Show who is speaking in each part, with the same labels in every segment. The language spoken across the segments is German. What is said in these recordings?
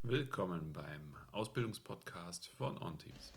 Speaker 1: Willkommen beim Ausbildungspodcast von OnTeams.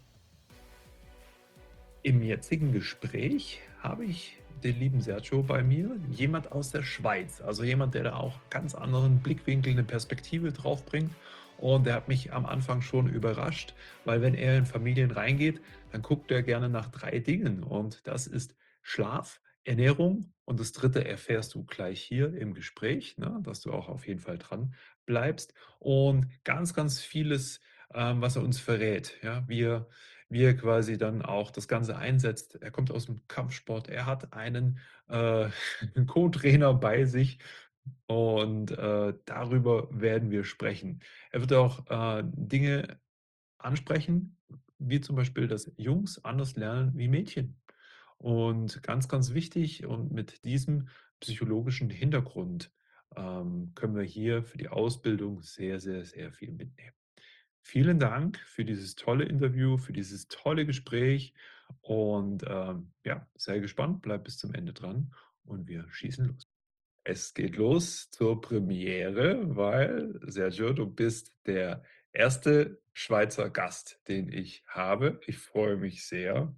Speaker 2: Im jetzigen Gespräch habe ich den lieben Sergio bei mir, jemand aus der Schweiz, also jemand, der da auch ganz anderen Blickwinkel, eine Perspektive drauf bringt. Und der hat mich am Anfang schon überrascht, weil wenn er in Familien reingeht, dann guckt er gerne nach 3 Dingen und das ist Schlaf, Ernährung und das dritte erfährst du gleich hier im Gespräch, ne, dass du auch auf jeden Fall dran bleibst und ganz, ganz vieles, was er uns verrät, ja, wie er quasi dann auch das Ganze einsetzt. Er kommt aus dem Kampfsport, er hat einen äh, Co-Trainer bei sich und darüber werden wir sprechen. Er wird auch Dinge ansprechen, wie zum Beispiel, dass Jungs anders lernen wie Mädchen. Und ganz, ganz wichtig und mit diesem psychologischen Hintergrund können wir hier für die Ausbildung sehr, sehr, sehr viel mitnehmen. Vielen Dank für dieses tolle Interview, für dieses tolle Gespräch und ja, sehr gespannt. Bleib bis zum Ende dran und wir schießen los. Es geht los zur Premiere, weil Sergio, du bist der erste Schweizer Gast, den ich habe. Ich freue mich sehr.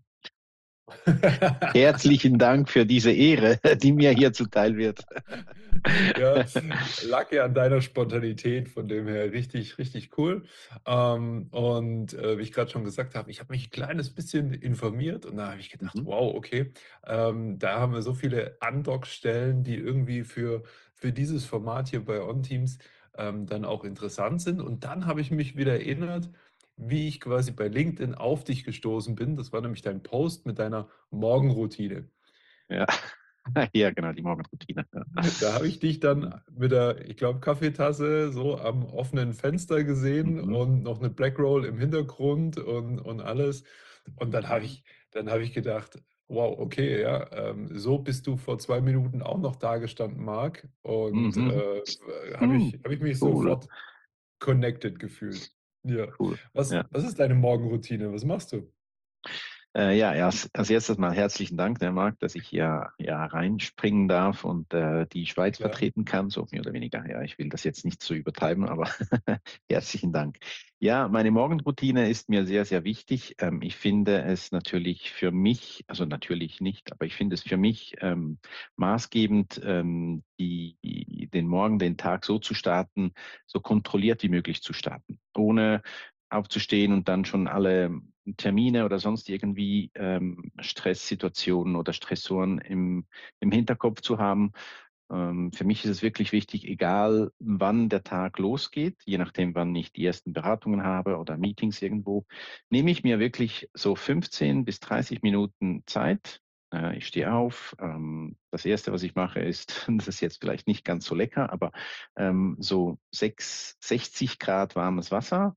Speaker 3: Herzlichen Dank für diese Ehre, die mir hier zuteil wird.
Speaker 2: Ja, lag ja an deiner Spontanität, von dem her richtig, richtig cool. Wie ich gerade schon gesagt habe, ich habe mich ein kleines bisschen informiert und da habe ich gedacht,
Speaker 3: Mhm.
Speaker 2: wow, okay, da haben wir so viele Andockstellen, die irgendwie für dieses Format hier bei OnTeams dann auch interessant sind. Und dann habe ich mich wieder erinnert, wie ich quasi bei LinkedIn auf dich gestoßen bin. Das war nämlich dein Post mit deiner Morgenroutine.
Speaker 3: Ja. Ja, genau, die Morgenroutine. Ja.
Speaker 2: Da habe ich dich dann mit der, ich glaube, Kaffeetasse so am offenen Fenster gesehen
Speaker 3: Mhm.
Speaker 2: und noch eine Black Roll im Hintergrund und alles. Und dann habe ich gedacht, wow, okay, ja, so bist du vor 2 Minuten auch noch dagestanden, Marc. Und
Speaker 3: Mhm.
Speaker 2: habe ich mich
Speaker 3: Cool,
Speaker 2: sofort connected gefühlt. Ja.
Speaker 3: cool. Ja.
Speaker 2: Was ist deine Morgenroutine? Was machst du?
Speaker 3: Ja, als erstes mal herzlichen Dank, der Marc, dass ich hier ja, reinspringen darf und die Schweiz
Speaker 2: Klar.
Speaker 3: vertreten kann, so mehr oder weniger. Ja, ich will das jetzt nicht so übertreiben, aber herzlichen Dank. Ja, meine Morgenroutine ist mir sehr, sehr wichtig. Ich finde es natürlich für mich, also natürlich nicht, aber ich finde es für mich maßgebend, den Morgen, den Tag so zu starten, so kontrolliert wie möglich zu starten, ohne aufzustehen und dann schon alle Termine oder sonst irgendwie Stresssituationen oder Stressoren im Hinterkopf zu haben. Für mich ist es wirklich wichtig, egal wann der Tag losgeht, je nachdem, wann ich die ersten Beratungen habe oder Meetings irgendwo, nehme ich mir wirklich so 15 bis 30 Minuten Zeit. Ich stehe auf. Das Erste, was ich mache, ist, das ist jetzt vielleicht nicht ganz so lecker, aber so 60 Grad warmes Wasser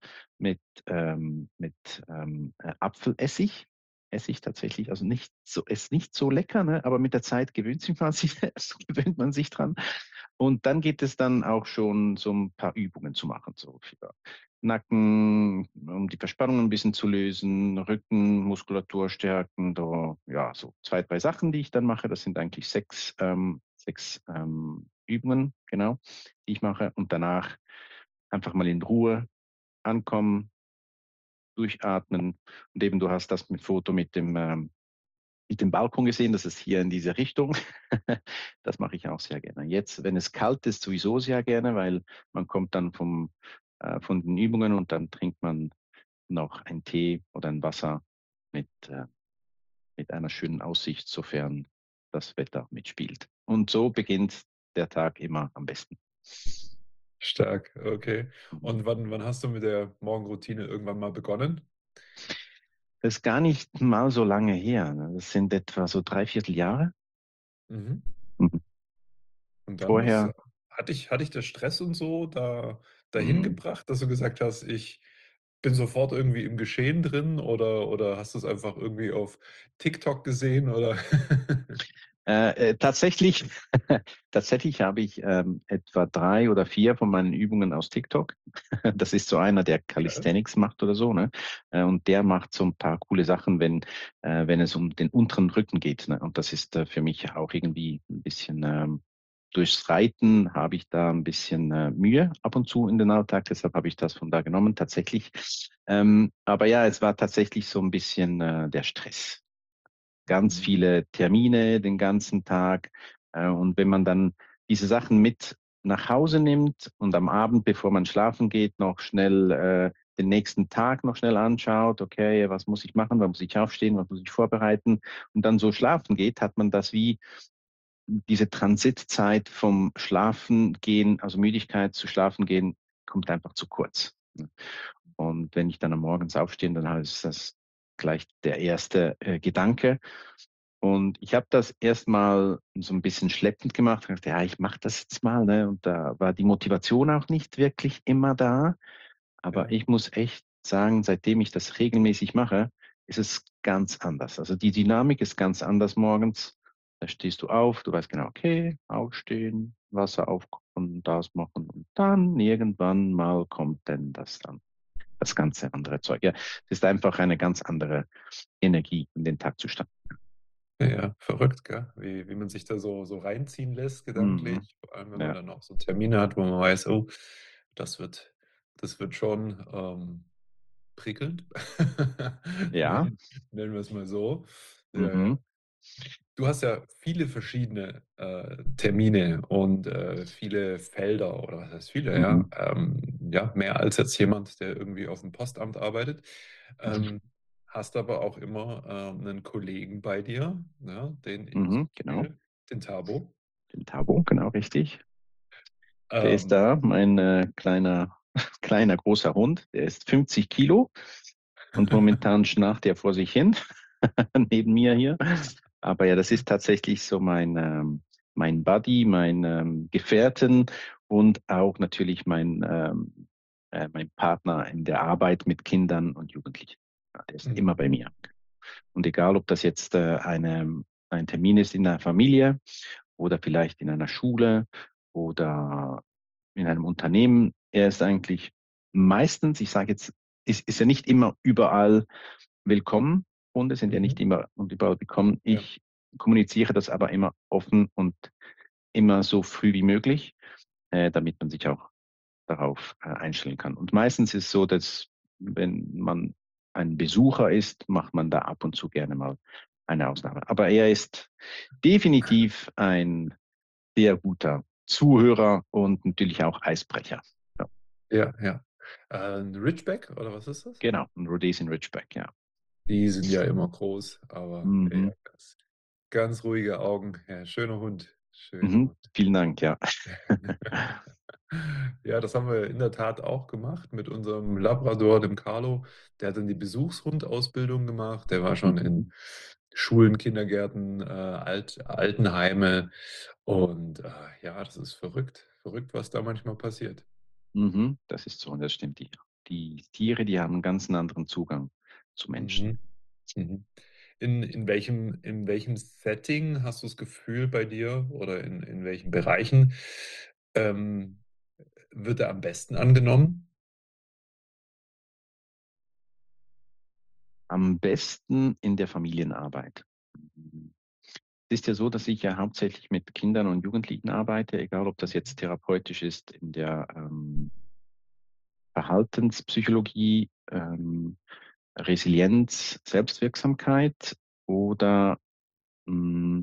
Speaker 3: mit Apfelessig. Essig tatsächlich, also ist nicht so lecker, ne? Aber mit der Zeit gewöhnt man sich dran. Und dann geht es dann auch schon so ein paar Übungen zu machen, so für Nacken, um die Verspannung ein bisschen zu lösen, Rücken, Muskulatur stärken, da, ja, so 2, 3 Sachen, die ich dann mache. Das sind eigentlich sechs Übungen, genau, die ich mache. Und danach einfach mal in Ruhe ankommen, durchatmen. Und eben, du hast das mit Foto mit dem Balkon gesehen, das ist hier in diese Richtung. Das mache ich auch sehr gerne. Jetzt, wenn es kalt ist, sowieso sehr gerne, weil man kommt dann von den Übungen und dann trinkt man noch einen Tee oder ein Wasser mit einer schönen Aussicht, sofern das Wetter mitspielt. Und so beginnt der Tag immer am besten.
Speaker 2: Stark, okay.
Speaker 3: Mhm.
Speaker 2: Und wann hast du mit der Morgenroutine irgendwann mal begonnen?
Speaker 3: Das ist gar nicht mal so lange her. Ne? Das sind etwa so 3 Vierteljahre.
Speaker 2: Mhm.
Speaker 3: Mhm.
Speaker 2: Und dann,
Speaker 3: Vorher,
Speaker 2: hat dich der Stress und so dahin
Speaker 3: mh,
Speaker 2: gebracht, dass du gesagt hast, ich bin sofort irgendwie im Geschehen drin oder hast du es einfach irgendwie auf TikTok gesehen oder?
Speaker 3: tatsächlich, tatsächlich habe ich etwa 3 oder 4 von meinen Übungen aus TikTok. Das ist so einer, der
Speaker 2: Geil.
Speaker 3: Calisthenics macht oder so, ne? Und der macht so ein paar coole Sachen, wenn es um den unteren Rücken geht. Ne? Und das ist für mich auch irgendwie ein bisschen durchs Reiten habe ich da ein bisschen Mühe ab und zu in den Alltag, deshalb habe ich das von da genommen, tatsächlich. Aber ja, es war tatsächlich so ein bisschen der Stress. Ganz
Speaker 2: Mhm.
Speaker 3: viele Termine den ganzen Tag. Und wenn man dann diese Sachen mit nach Hause nimmt und am Abend, bevor man schlafen geht, noch schnell den nächsten Tag noch schnell anschaut, okay, was muss ich machen, wann muss ich aufstehen, was muss ich vorbereiten und dann so schlafen geht, hat man das wie diese Transitzeit vom Schlafen gehen, also Müdigkeit zu schlafen gehen, kommt einfach zu kurz. Und wenn ich dann am Morgens aufstehe, dann ist das gleich der erste Gedanke. Und ich habe das erstmal so ein bisschen schleppend gemacht. Ich dachte, ja, ich mache das jetzt mal. Ne? Und da war die Motivation auch nicht wirklich immer da. Aber
Speaker 2: Ja,
Speaker 3: ich muss echt sagen, seitdem ich das regelmäßig mache, ist es ganz anders. Also die Dynamik ist ganz anders morgens. Da stehst du auf, du weißt genau, okay, aufstehen, Wasser aufkochen, das machen und dann irgendwann mal kommt denn das dann, das ganze andere Zeug. Ja, es ist einfach eine ganz andere Energie in den Tag zu starten.
Speaker 2: ja, ja, verrückt, gell? Wie man sich da so reinziehen lässt
Speaker 3: Mhm.
Speaker 2: gedanklich, vor allem wenn man
Speaker 3: Ja,
Speaker 2: dann auch so Termine hat, wo man weiß: „Oh, das wird das wird schon, prickelnd."
Speaker 3: ja,
Speaker 2: Nennen wir es mal so. Ja, ja.
Speaker 3: mhm.
Speaker 2: Du hast ja viele verschiedene, Termine und, viele Felder oder was heißt viele,
Speaker 3: Mhm.
Speaker 2: ja, ja, mehr als jetzt jemand, der irgendwie auf dem Postamt arbeitet. Ähm, Hast aber auch immer, 'nen Kollegen bei dir, ne, den zum
Speaker 3: Mhm. Genau,
Speaker 2: Beispiel den Tabo.
Speaker 3: den Tabo, genau richtig. Der ist
Speaker 2: Ähm,
Speaker 3: da, mein kleiner, kleiner, großer Hund. Der ist 50 Kilo und momentan schnarcht er vor sich hin, neben mir hier. Aber ja, das ist tatsächlich so mein Buddy, mein Gefährten und auch natürlich mein Partner in der Arbeit mit Kindern und Jugendlichen. Ja, der ist immer bei
Speaker 2: mhm,
Speaker 3: mir. Und egal, ob das jetzt ein Termin ist in der Familie oder vielleicht in einer Schule oder in einem Unternehmen, er ist eigentlich meistens, ich sage jetzt, ist er nicht immer überall willkommen. Hunde sind ja nicht
Speaker 2: mhm,
Speaker 3: immer und überall willkommen.
Speaker 2: ja,
Speaker 3: Ich kommuniziere das aber immer offen und immer so früh wie möglich, damit man sich auch darauf einstellen kann. Und meistens ist es so, dass wenn man ein Besucher ist, macht man da ab und zu gerne mal eine Ausnahme. Aber er ist definitiv ein sehr guter Zuhörer und natürlich auch Eisbrecher. Ja,
Speaker 2: ja, ja. 'N Ridgeback oder was ist das?
Speaker 3: genau, ein Rhodesian Ridgeback, ja.
Speaker 2: Die sind ja immer groß, aber ja, ja,
Speaker 3: Mhm.
Speaker 2: ganz ruhige Augen. Ja, schöner Hund, schöner
Speaker 3: Mhm.
Speaker 2: Hund.
Speaker 3: Vielen Dank, ja.
Speaker 2: Ja, das haben wir in der Tat auch gemacht mit unserem Labrador, dem Carlo. Der hat dann die Besuchshundausbildung gemacht. Der war schon
Speaker 3: Mhm.
Speaker 2: in Schulen, Kindergärten, Altenheime und, ja, das ist verrückt. Verrückt, was da manchmal passiert.
Speaker 3: Mhm. Das ist so, das stimmt. Die Tiere, die haben einen ganz anderen Zugang zu Menschen.
Speaker 2: Mhm, mhm. In welchem Setting hast du das Gefühl bei dir oder in welchen Bereichen, ähm, wird er am besten angenommen?
Speaker 3: Am besten in der Familienarbeit. Es ist ja so, dass ich ja hauptsächlich mit Kindern und Jugendlichen arbeite, egal ob das jetzt therapeutisch ist in der Verhaltenspsychologie, Resilienz, Selbstwirksamkeit oder mh,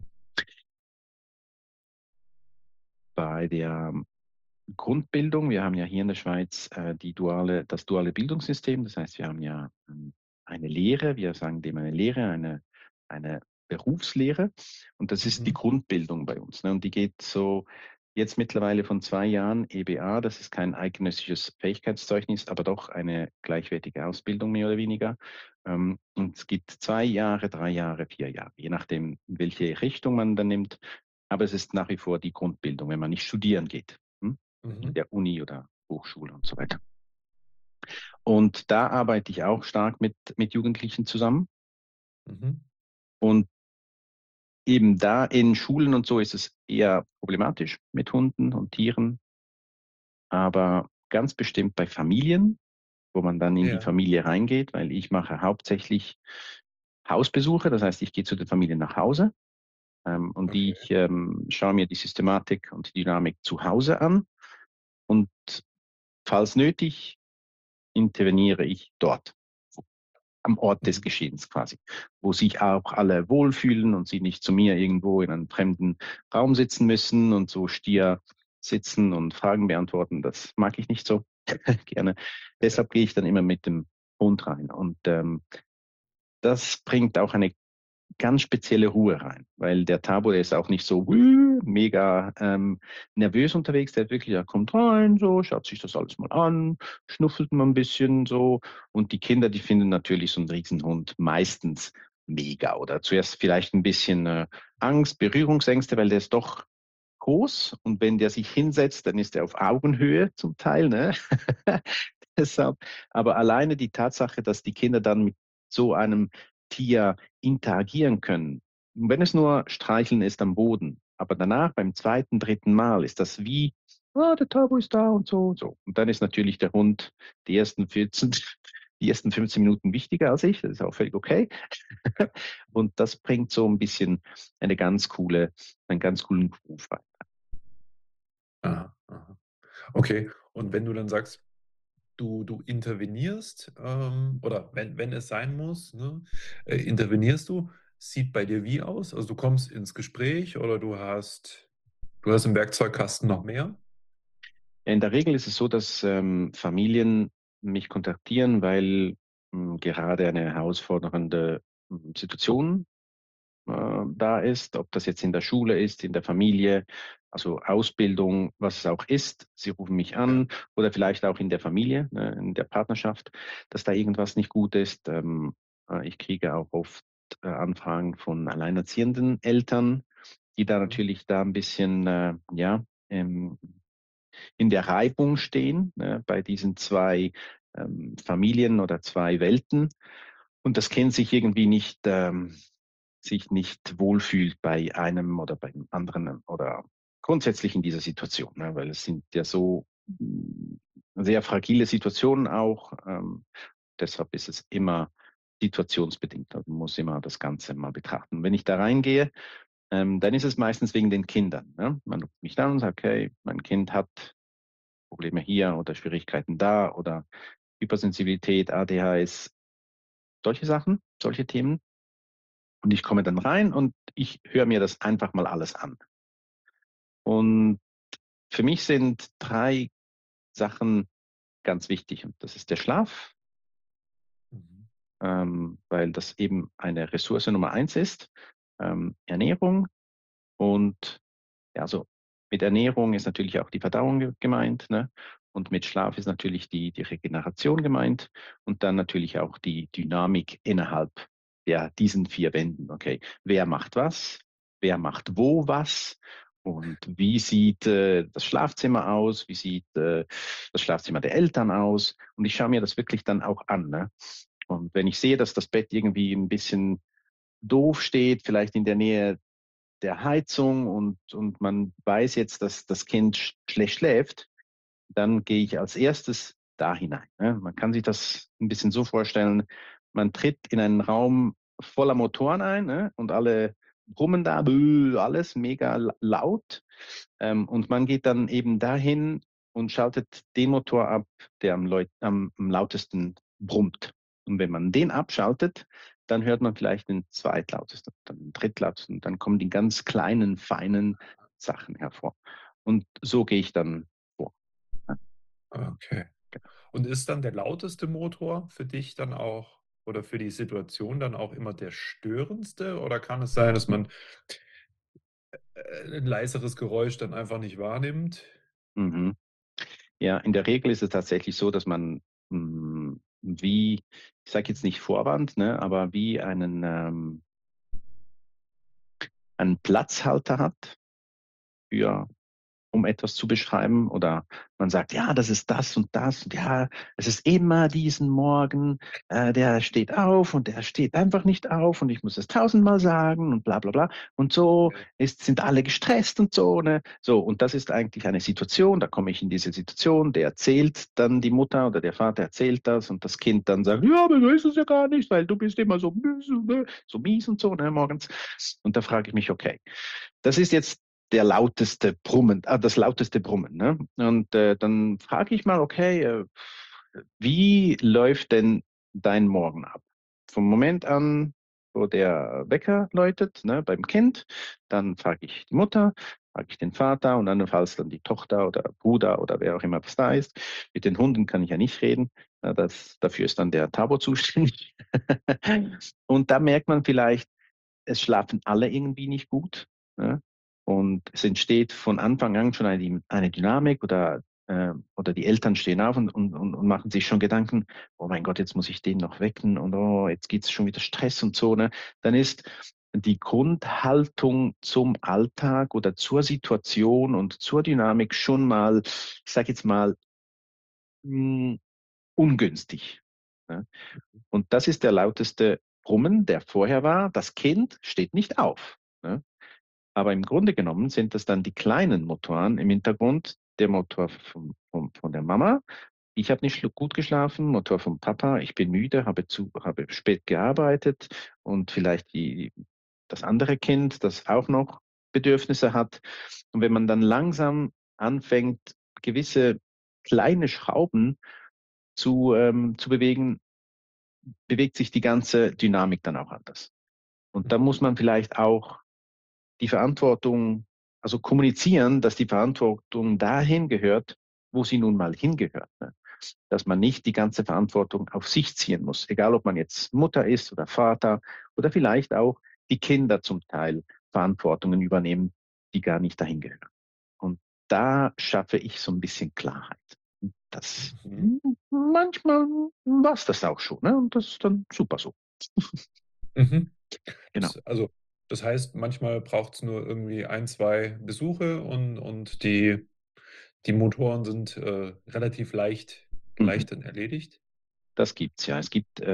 Speaker 3: bei der Grundbildung. Wir haben ja hier in der Schweiz das duale Bildungssystem. Das heißt, wir haben ja eine Lehre, wir sagen dem eine Lehre, eine Berufslehre. Und das ist die
Speaker 2: Mhm,
Speaker 3: Grundbildung bei uns. Ne? Und die geht so jetzt mittlerweile von 2 Jahren EBA. Das ist kein eidgenössisches Fähigkeitszeugnis, aber doch eine gleichwertige Ausbildung mehr oder weniger. Und es gibt 2 Jahre, 3 Jahre, 4 Jahre, je nachdem, in welche Richtung man dann nimmt. Aber es ist nach wie vor die Grundbildung, wenn man nicht studieren geht. In
Speaker 2: mhm,
Speaker 3: der Uni oder Hochschule und so weiter. Und da arbeite ich auch stark mit Jugendlichen zusammen.
Speaker 2: mhm.
Speaker 3: Und eben da in Schulen und so ist es eher problematisch mit Hunden und Tieren, aber ganz bestimmt bei Familien, wo man dann in die
Speaker 2: Ja,
Speaker 3: Familie reingeht, weil ich mache hauptsächlich Hausbesuche, das heißt, ich gehe zu den Familien nach Hause Und
Speaker 2: Okay.
Speaker 3: ich schaue mir die Systematik und die Dynamik zu Hause an und falls nötig interveniere ich dort, am Ort des
Speaker 2: Mhm.
Speaker 3: Geschehens quasi, wo sich auch alle wohlfühlen und sie nicht zu mir irgendwo in einem fremden Raum sitzen müssen und so stier sitzen und Fragen beantworten. Das mag ich nicht so gerne.
Speaker 2: Ja.
Speaker 3: Deshalb gehe ich dann immer mit dem Hund rein. Und das bringt auch eine ganz spezielle Ruhe rein, weil der Tabo, der ist auch nicht so mega nervös unterwegs, der wirklich, er kommt rein, so, schaut sich das alles mal an, schnuffelt mal ein bisschen so und die Kinder, die finden natürlich so einen Riesenhund meistens mega oder zuerst vielleicht ein bisschen Angst, Berührungsängste, weil der ist doch groß und wenn der sich hinsetzt, dann ist er auf Augenhöhe zum Teil, ne? Deshalb, aber alleine die Tatsache, dass die Kinder dann mit so einem Tier interagieren können, und wenn es nur Streicheln ist am Boden, aber danach beim zweiten, dritten Mal ist das wie, ah, der Tabo ist da und so und so. Und dann ist natürlich der Hund die ersten 14, die ersten 15 Minuten wichtiger als ich, das ist auch völlig okay. Und das bringt so ein bisschen einen ganz coolen Groove rein.
Speaker 2: Aha, aha. Okay, und wenn du dann sagst, du intervenierst, oder wenn es sein muss, ne, intervenierst du, sieht bei dir wie aus? Also, du kommst ins Gespräch oder du hast im Werkzeugkasten noch mehr?
Speaker 3: Ja, in der Regel ist es so, dass Familien mich kontaktieren, weil gerade eine herausfordernde Situation da ist, ob das jetzt in der Schule ist, in der Familie, also Ausbildung, was es auch ist. Sie rufen mich
Speaker 2: Ja.
Speaker 3: an oder vielleicht auch in der Familie, ne, in der Partnerschaft, dass da irgendwas nicht gut ist. Ich kriege auch oft Anfragen von alleinerziehenden Eltern, die da
Speaker 2: Mhm.
Speaker 3: natürlich da ein bisschen, ja, in der Reibung stehen, ne, bei diesen zwei Familien oder zwei Welten und das Kind sich nicht wohlfühlt bei einem oder beim anderen oder grundsätzlich in dieser Situation, ne, weil es sind ja so sehr fragile Situationen auch. Deshalb ist es immer situationsbedingt. Also man muss immer das Ganze mal betrachten. Wenn ich da reingehe, dann ist es meistens wegen den Kindern. Ne? Man ruft mich dann und sagt, hey, mein Kind hat Probleme hier oder Schwierigkeiten da oder Hypersensibilität, ADHS, solche Sachen, solche Themen. Und ich komme dann rein und ich höre mir das einfach mal alles an. Und für mich sind drei Sachen ganz wichtig. Und das ist der Schlaf,
Speaker 2: Mhm.
Speaker 3: weil das eben eine Ressource Nummer eins ist. Ernährung und ja, also mit Ernährung ist natürlich auch die Verdauung gemeint, ne? Und mit Schlaf ist natürlich die Regeneration gemeint und dann natürlich auch die Dynamik innerhalb diesen vier Wänden. Okay, wer macht was? Wer macht wo was? Und wie sieht das Schlafzimmer aus? Wie sieht das Schlafzimmer der Eltern aus? Und ich schaue mir das wirklich dann auch an. Ne? Und wenn ich sehe, dass das Bett irgendwie ein bisschen doof steht, vielleicht in der Nähe der Heizung und man weiß jetzt, dass das Kind schlecht schläft, dann gehe ich als erstes da hinein. Ne? Man kann sich das ein bisschen so vorstellen, man tritt in einen Raum voller Motoren ein, ne? Und alle brummen da, alles mega laut. Und man geht dann eben dahin und schaltet den Motor ab, der am lautesten brummt. Und wenn man den abschaltet, dann hört man vielleicht den zweitlautesten, dann den drittlautesten, dann kommen die ganz kleinen, feinen Sachen hervor. Und so gehe ich dann vor.
Speaker 2: Okay. Und ist dann der lauteste Motor für dich dann auch oder für die Situation dann auch immer der störendste? Oder kann es sein, dass man 'n leiseres Geräusch dann einfach nicht wahrnimmt?
Speaker 3: Mhm. Ja, in der Regel ist es tatsächlich so, dass man wie, ich sage jetzt nicht Vorwand, ne, aber wie einen Platzhalter hat für um etwas zu beschreiben. Oder man sagt, ja, das ist das und das. Und ja, es ist immer diesen Morgen, der steht auf und der steht einfach nicht auf und ich muss es tausendmal sagen und bla bla bla. Und so sind alle gestresst und so, ne? So, und das ist eigentlich eine Situation, da komme ich in diese Situation, der erzählt dann die Mutter oder der Vater erzählt das und das Kind dann sagt, ja, aber so ist es ja gar nicht, weil du bist immer so mies und so, ne, morgens. Und da frage ich mich, okay, das ist jetzt der lauteste Brummen, das lauteste Brummen. Ne? Und dann frage ich mal, okay, wie läuft denn dein Morgen ab? Vom Moment an, wo der Wecker läutet, ne, beim Kind, dann frage ich die Mutter, frage ich den Vater und andernfalls dann die Tochter oder Bruder oder wer auch immer was da ist. Mit den Hunden kann ich ja nicht reden. Dafür ist dann der Tabo zuständig. Und da merkt man vielleicht, es schlafen alle irgendwie nicht gut. Ne? Und es entsteht von Anfang an schon eine Dynamik oder die Eltern stehen auf und machen sich schon Gedanken, oh mein Gott, jetzt muss ich den noch wecken und oh, jetzt gibt es schon wieder Stress und so. Ne? Dann ist die Grundhaltung zum Alltag oder zur Situation und zur Dynamik schon mal, ich sage jetzt mal, mh, ungünstig. Ne? Und das ist der lauteste Brummen, der vorher war. Das Kind steht nicht auf. Ne? Aber im Grunde genommen sind das dann die kleinen Motoren im Hintergrund. Der Motor von der Mama. Ich habe nicht gut geschlafen, Motor vom Papa. Ich bin müde, habe spät gearbeitet und vielleicht das andere Kind, das auch noch Bedürfnisse hat. Und wenn man dann langsam anfängt, gewisse kleine Schrauben zu bewegen, bewegt sich die ganze Dynamik dann auch anders. Und da muss man vielleicht auch die Verantwortung, also kommunizieren, dass die Verantwortung dahin gehört, wo sie nun mal hingehört. Ne? Dass man nicht die ganze Verantwortung auf sich ziehen muss, egal ob man jetzt Mutter ist oder Vater oder vielleicht auch die Kinder zum Teil Verantwortungen übernehmen, die gar nicht dahin gehören. Und da schaffe ich so ein bisschen Klarheit. Das
Speaker 2: Mhm.
Speaker 3: manchmal war es das auch schon, ne? Und das ist dann super so.
Speaker 2: Mhm.
Speaker 3: Genau.
Speaker 2: Das heißt, manchmal braucht es nur irgendwie ein, zwei Besuche und die Motoren sind relativ
Speaker 3: Mhm.
Speaker 2: leicht dann erledigt.
Speaker 3: Das gibt's ja.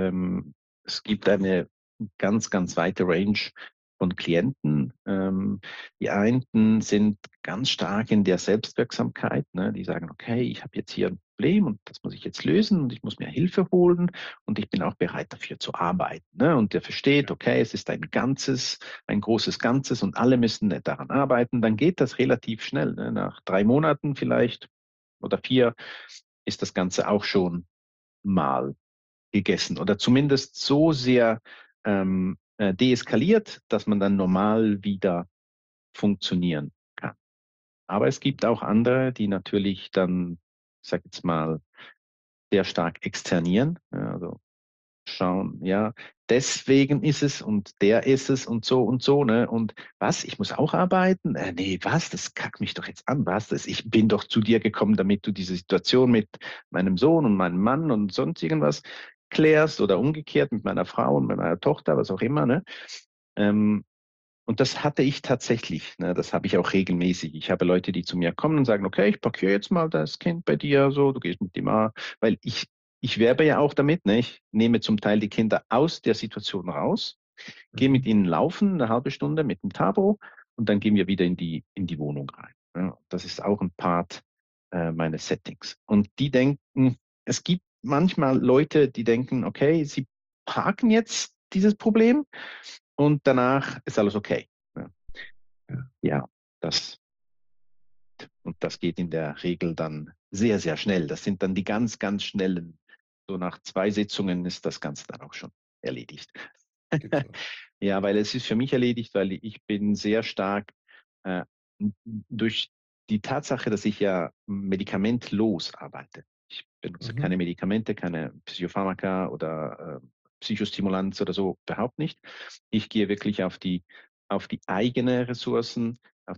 Speaker 3: Es gibt eine ganz, ganz weite Range von Klienten. Die einen sind ganz stark in der Selbstwirksamkeit. Ne? Die sagen, okay, ich habe jetzt hier ein Problem und das muss ich jetzt lösen und ich muss mir Hilfe holen und ich bin auch bereit dafür zu arbeiten. Ne? Und der versteht, okay, es ist ein Ganzes, ein großes Ganzes und alle müssen daran arbeiten. Dann geht das relativ schnell. Ne? Nach 3 Monaten vielleicht oder 4 ist das Ganze auch schon mal gegessen oder zumindest so sehr deeskaliert, dass man dann normal wieder funktionieren kann. Aber es gibt auch andere, die natürlich dann, ich sag jetzt mal, sehr stark externieren, ja, also schauen, ja, deswegen ist es und der ist es und so, ne? Und was, ich muss auch arbeiten? Nee, was, das kackt mich doch jetzt an, was? Ich bin doch zu dir gekommen, damit du diese Situation mit meinem Sohn und meinem Mann und sonst irgendwas klärst oder umgekehrt mit meiner Frau und mit meiner Tochter, was auch immer, ne? Ähm, und das hatte ich tatsächlich, ne? Das habe ich auch regelmäßig. Ich habe Leute, die zu mir kommen und sagen, okay, ich parkiere jetzt mal das Kind bei dir, so, du gehst mit dem mal, weil ich werbe ja auch damit, ne? Ich nehme zum Teil die Kinder aus der Situation raus, gehe mit
Speaker 2: Mhm.
Speaker 3: ihnen laufen, eine halbe Stunde mit dem Tabo und dann gehen wir wieder in die Wohnung rein. Ja? Das ist auch ein Part meines Settings. Und die denken, es gibt manchmal Leute, die denken, okay, sie parken jetzt dieses Problem und danach ist alles okay. Ja,
Speaker 2: Ja.
Speaker 3: ja, das, und das geht in der Regel dann sehr, sehr schnell. Das sind dann die ganz, ganz schnellen. So nach 2 Sitzungen ist das Ganze dann auch schon erledigt.
Speaker 2: Gibt's auch.
Speaker 3: Ja, weil es ist für mich erledigt, weil ich bin sehr stark äh, durch die Tatsache, dass ich ja medikamentlos arbeite. Ich benutze keine
Speaker 2: Mhm.
Speaker 3: Medikamente, keine Psychopharmaka oder Psychostimulanz oder so, überhaupt nicht. Ich gehe wirklich auf die eigenen Ressourcen,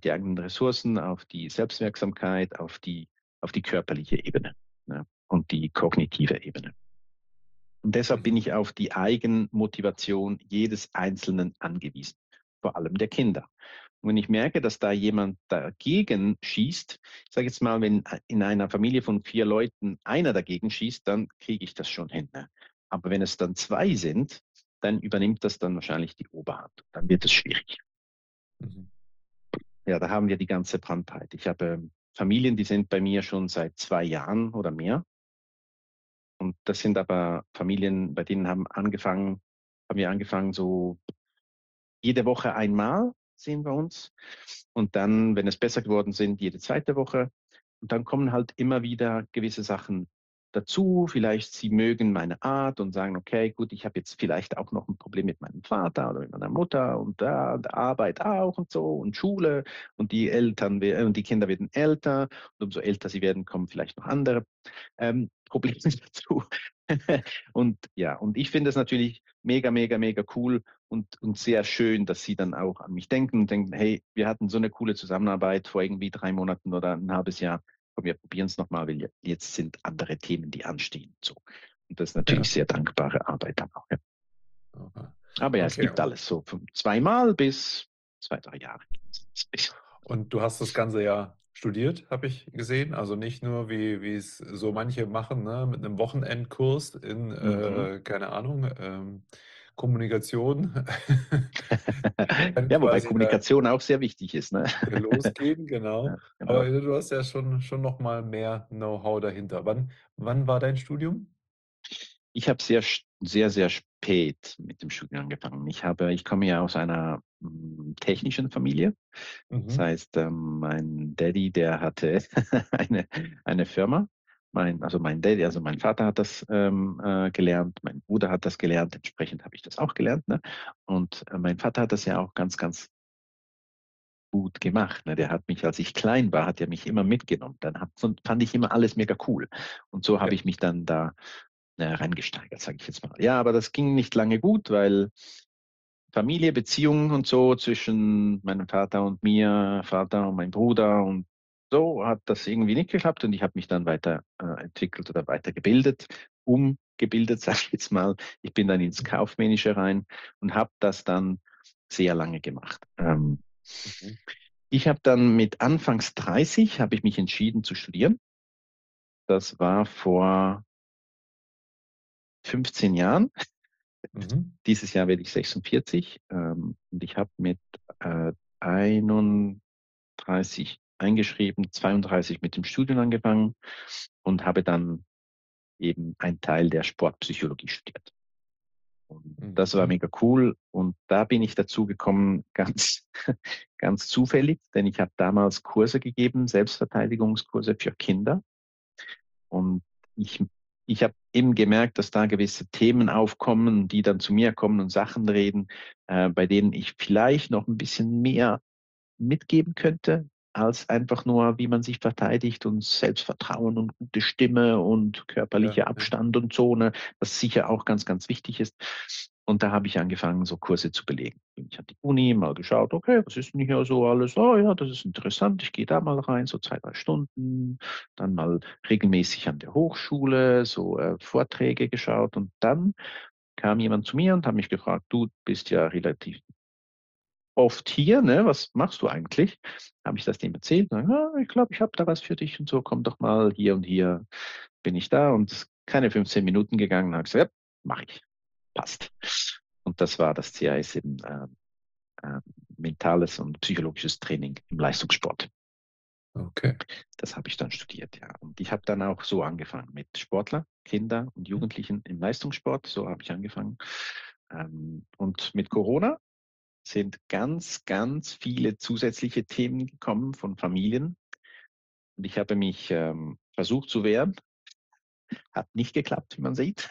Speaker 3: auf die Selbstwirksamkeit, auf die körperliche Ebene, ne? Und die kognitive Ebene. Und deshalb bin
Speaker 2: Mhm.
Speaker 3: ich auf die Eigenmotivation jedes Einzelnen angewiesen, vor allem der Kinder. Und wenn ich merke, dass da jemand dagegen schießt, ich sage jetzt mal, wenn in einer Familie von 4 Leuten einer dagegen schießt, dann kriege ich das schon hin. Ne? Aber wenn es dann 2 sind, dann übernimmt das dann wahrscheinlich die Oberhand. Dann wird es schwierig.
Speaker 2: Mhm.
Speaker 3: Ja, da haben wir die ganze Bandbreite. Ich habe Familien, die sind bei mir schon seit 2 Jahren oder mehr. Und das sind aber Familien, bei denen haben wir angefangen, so jede Woche einmal sehen wir uns. Und dann, wenn es besser geworden sind, jede zweite Woche. Und dann kommen halt immer wieder gewisse Sachen dazu. Vielleicht sie mögen meine Art und sagen, okay, gut, ich habe jetzt vielleicht auch noch ein Problem mit meinem Vater oder mit meiner Mutter und da und Arbeit auch und so und Schule und die und die Kinder werden älter und umso älter sie werden, kommen vielleicht noch andere Probleme dazu. Und ja, und ich finde es natürlich mega, mega, mega cool und sehr schön, dass sie dann auch an mich denken und denken, hey, wir hatten so eine coole Zusammenarbeit vor irgendwie 3 Monaten oder ein halbes Jahr. Komm, wir probieren es nochmal, weil jetzt sind andere Themen, die anstehen. So. Und das ist
Speaker 2: Ja.
Speaker 3: natürlich sehr dankbare Arbeit dann auch. Ja.
Speaker 2: Aha.
Speaker 3: Aber ja, es
Speaker 2: Okay.
Speaker 3: gibt alles so von 2-mal bis 2, 3 Jahre.
Speaker 2: Und du hast das Ganze ja studiert, habe ich gesehen. Also nicht nur, wie es so manche machen, ne, mit einem Wochenendkurs in,
Speaker 3: Mhm.
Speaker 2: keine Ahnung, Kommunikation. Dann
Speaker 3: Ja, wobei
Speaker 2: quasi da
Speaker 3: Kommunikation auch sehr wichtig ist. Ne?
Speaker 2: losgehen, genau.
Speaker 3: Ja, genau.
Speaker 2: Aber du hast ja schon noch mal mehr Know-how dahinter. Wann war dein Studium?
Speaker 3: Ich habe sehr, sehr spät mit dem Studium angefangen. Ich komme ja aus einer technischen Familie. Das
Speaker 2: Mhm.
Speaker 3: heißt, mein Daddy, der hatte eine Firma. Also mein Vater hat das gelernt, mein Bruder hat das gelernt, entsprechend habe ich das auch gelernt. Ne? Und mein Vater hat das ja auch ganz, ganz gut gemacht. Ne? Der hat mich, als ich klein war, hat er mich immer mitgenommen. Fand ich immer alles mega cool. Und so habe
Speaker 2: Ja,
Speaker 3: ich mich dann da reingesteigert, sage ich jetzt mal. Ja, aber das ging nicht lange gut, weil Familie, Beziehungen und so zwischen meinem Vater und mir, Vater und mein Bruder und so hat das irgendwie nicht geklappt und ich habe mich dann weiter entwickelt oder weitergebildet, umgebildet, sage ich jetzt mal. Ich bin dann ins Kaufmännische rein und habe das dann sehr lange gemacht.
Speaker 2: mhm.
Speaker 3: Ich habe dann mit Anfangs 30 habe ich mich entschieden zu studieren. Das war vor 15 Jahren.
Speaker 2: Mhm.
Speaker 3: Dieses Jahr werde ich 46 und ich habe mit äh, 31 eingeschrieben, 32 mit dem Studium angefangen und habe dann eben einen Teil der Sportpsychologie studiert. Und das war
Speaker 2: Mhm.
Speaker 3: mega cool und da bin ich dazu gekommen, ganz, ganz zufällig, denn ich habe damals Kurse gegeben, Selbstverteidigungskurse für Kinder und ich, ich habe eben gemerkt, dass da gewisse Themen aufkommen, die dann zu mir kommen und Sachen reden, bei denen ich vielleicht noch ein bisschen mehr mitgeben könnte, als einfach nur, wie man sich verteidigt und Selbstvertrauen und gute Stimme und
Speaker 2: Ja,
Speaker 3: körperlicher
Speaker 2: ja.
Speaker 3: Abstand und Zone, was sicher auch ganz, ganz wichtig ist. Und da habe ich angefangen, so Kurse zu belegen. Bin ich an die Uni, mal geschaut, okay, was ist denn hier so alles? Oh ja, das ist interessant, ich gehe da mal rein, so 2, 3 Stunden. Dann mal regelmäßig an der Hochschule, so Vorträge geschaut. Und dann kam jemand zu mir und hat mich gefragt, du bist ja relativ oft hier, ne? Was machst du eigentlich? Habe ich das dem erzählt? Und dann, ah, ich glaube, ich habe da was für dich und so, komm doch mal hier und hier bin ich da und es ist keine 15 Minuten gegangen, habe gesagt, ja, mache ich, passt. Und das war das CAS eben äh, mentales und psychologisches Training im Leistungssport.
Speaker 2: Okay.
Speaker 3: Das habe ich dann studiert, ja. Und ich habe dann auch so angefangen mit Sportler, Kinder und Jugendlichen im Leistungssport. So habe ich angefangen. Und mit Corona sind ganz, ganz viele zusätzliche Themen gekommen von Familien. Und ich habe mich versucht zu wehren. Hat nicht geklappt, wie man sieht.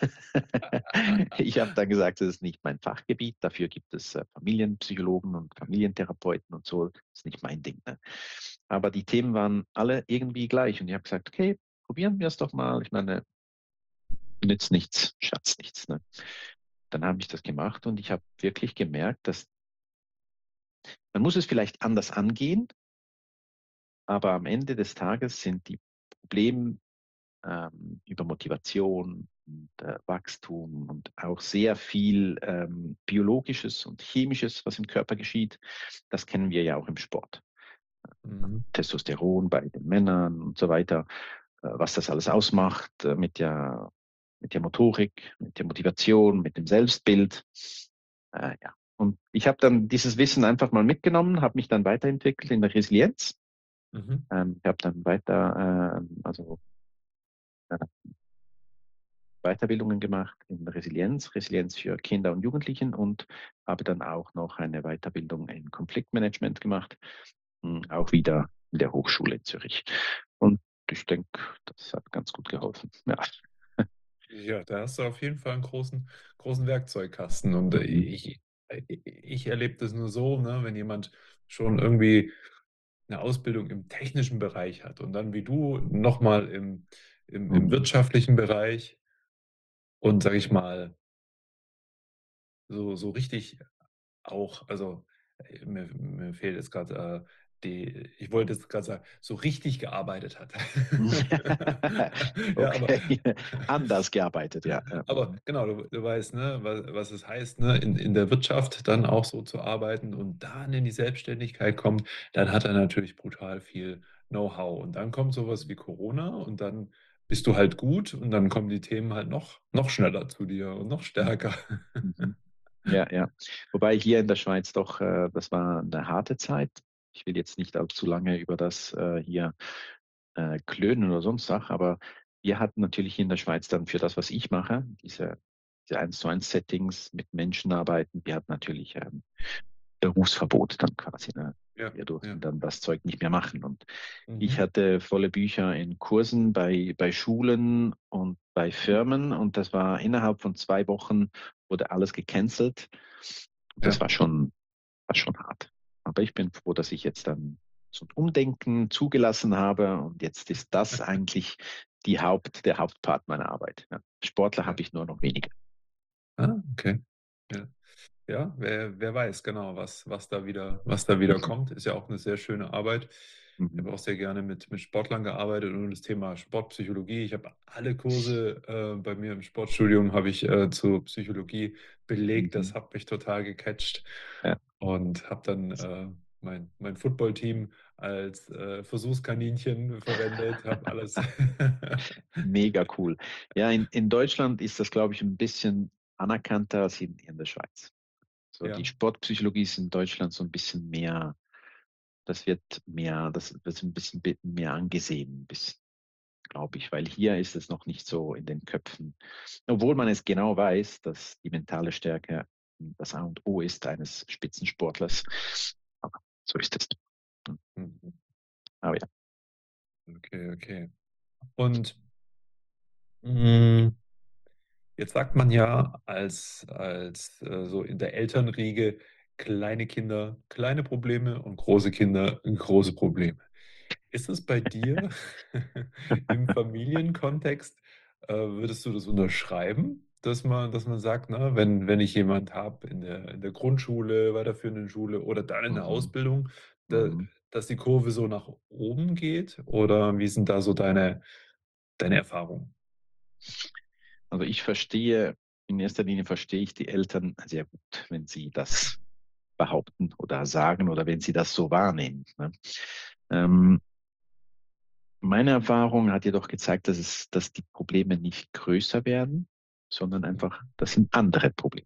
Speaker 3: Ich habe dann gesagt, das ist nicht mein Fachgebiet. Dafür gibt es Familienpsychologen und Familientherapeuten und so. Das ist nicht mein Ding. Ne? Aber die Themen waren alle irgendwie gleich. Und ich habe gesagt, okay, probieren wir es doch mal. Ich meine, nützt nichts, schatz nichts. Ne? Dann habe ich das gemacht und ich habe wirklich gemerkt, dass man muss es vielleicht anders angehen, aber am Ende des Tages sind die Probleme über Motivation, Wachstum und auch sehr viel Biologisches und Chemisches, was im Körper geschieht. Das kennen wir ja auch im Sport.
Speaker 2: Mhm.
Speaker 3: Testosteron bei den Männern und so weiter, was das alles ausmacht mit der Motorik, mit der Motivation, mit dem Selbstbild. Ja. Und ich habe dann dieses Wissen einfach mal mitgenommen, habe mich dann weiterentwickelt in der Resilienz.
Speaker 2: Mhm.
Speaker 3: Ich habe dann äh, Weiterbildungen gemacht in Resilienz, Resilienz für Kinder und Jugendlichen und habe dann auch noch eine Weiterbildung in Konfliktmanagement gemacht, auch wieder in der Hochschule in Zürich. Und ich denke, das hat ganz gut geholfen. Ja.
Speaker 2: Ja, da hast du auf jeden Fall einen großen Werkzeugkasten. Und
Speaker 3: Mhm.
Speaker 2: ich erlebe das nur so, ne, wenn jemand schon irgendwie eine Ausbildung im technischen Bereich hat und dann wie du nochmal im
Speaker 3: Mhm.
Speaker 2: wirtschaftlichen Bereich und sage ich mal, so richtig auch, also mir fehlt jetzt gerade ich wollte jetzt gerade sagen, so richtig gearbeitet hat. Ja,
Speaker 3: Okay, anders gearbeitet, ja. Ja.
Speaker 2: aber genau, du weißt, ne, was es heißt, ne, in der Wirtschaft dann auch so zu arbeiten und dann in die Selbstständigkeit kommt, dann hat er natürlich brutal viel Know-how. Und dann kommt sowas wie Corona und dann bist du halt gut und dann kommen die Themen halt noch schneller zu dir und noch
Speaker 3: Mhm.
Speaker 2: stärker.
Speaker 3: Mhm. Ja, ja. Wobei hier in der Schweiz doch, das war eine harte Zeit. Ich will jetzt nicht allzu lange über das hier klönen oder sonst was, aber wir hatten natürlich hier in der Schweiz dann für das, was ich mache, diese 1:1 Settings mit Menschen arbeiten, wir hatten natürlich Berufsverbot dann quasi. Ne?
Speaker 2: Ja,
Speaker 3: Wir
Speaker 2: ja.
Speaker 3: durften dann das Zeug nicht mehr machen. Und ich
Speaker 2: Mhm.
Speaker 3: hatte volle Bücher in Kursen bei Schulen und bei Firmen und das war innerhalb von 2 Wochen wurde alles gecancelt. Und das
Speaker 2: Ja.
Speaker 3: war schon hart. Aber ich bin froh, dass ich jetzt dann so ein Umdenken zugelassen habe und jetzt ist das eigentlich der Hauptpart meiner Arbeit. Ja. Sportler
Speaker 2: Ja.
Speaker 3: habe ich nur noch weniger.
Speaker 2: Okay. Ja. Ja, wer weiß genau, was da wieder
Speaker 3: Mhm.
Speaker 2: kommt. Ist ja auch eine sehr schöne Arbeit. Ich
Speaker 3: Mhm.
Speaker 2: habe auch sehr gerne mit Sportlern gearbeitet und das Thema Sportpsychologie. Ich habe alle Kurse bei mir im Sportstudium habe ich zur Psychologie belegt. Das
Speaker 3: Mhm.
Speaker 2: hat mich total gecatcht
Speaker 3: Ja.
Speaker 2: und habe dann mein Footballteam als Versuchskaninchen verwendet, habe alles.
Speaker 3: Mega cool. Ja, in Deutschland ist das, glaube ich, ein bisschen anerkannter als in der Schweiz. So, die
Speaker 2: Ja.
Speaker 3: Sportpsychologie ist in Deutschland so ein bisschen mehr, das wird ein bisschen mehr angesehen, glaube ich, weil hier ist es noch nicht so in den Köpfen. Obwohl man es genau weiß, dass die mentale Stärke das A und O ist eines Spitzensportlers. Aber so ist es.
Speaker 2: Mhm.
Speaker 3: Aber ja.
Speaker 2: Okay, okay. Und mh, jetzt sagt man ja als so in der Elternriege, kleine Kinder, kleine Probleme und große Kinder, große Probleme. Ist es bei dir im Familienkontext, würdest du das unterschreiben, dass man sagt, ne, wenn ich jemand habe in der Grundschule, weiterführenden Schule oder dann in der
Speaker 3: Mhm.
Speaker 2: Ausbildung, da,
Speaker 3: Mhm.
Speaker 2: dass die Kurve so nach oben geht? Oder wie sind da so deine Erfahrungen?
Speaker 3: Also in erster Linie verstehe ich die Eltern sehr gut, wenn sie das behaupten oder sagen oder wenn sie das so wahrnehmen. Ne? Ähm, Meine Erfahrung hat jedoch gezeigt, dass die Probleme nicht größer werden, sondern einfach, das sind andere Probleme.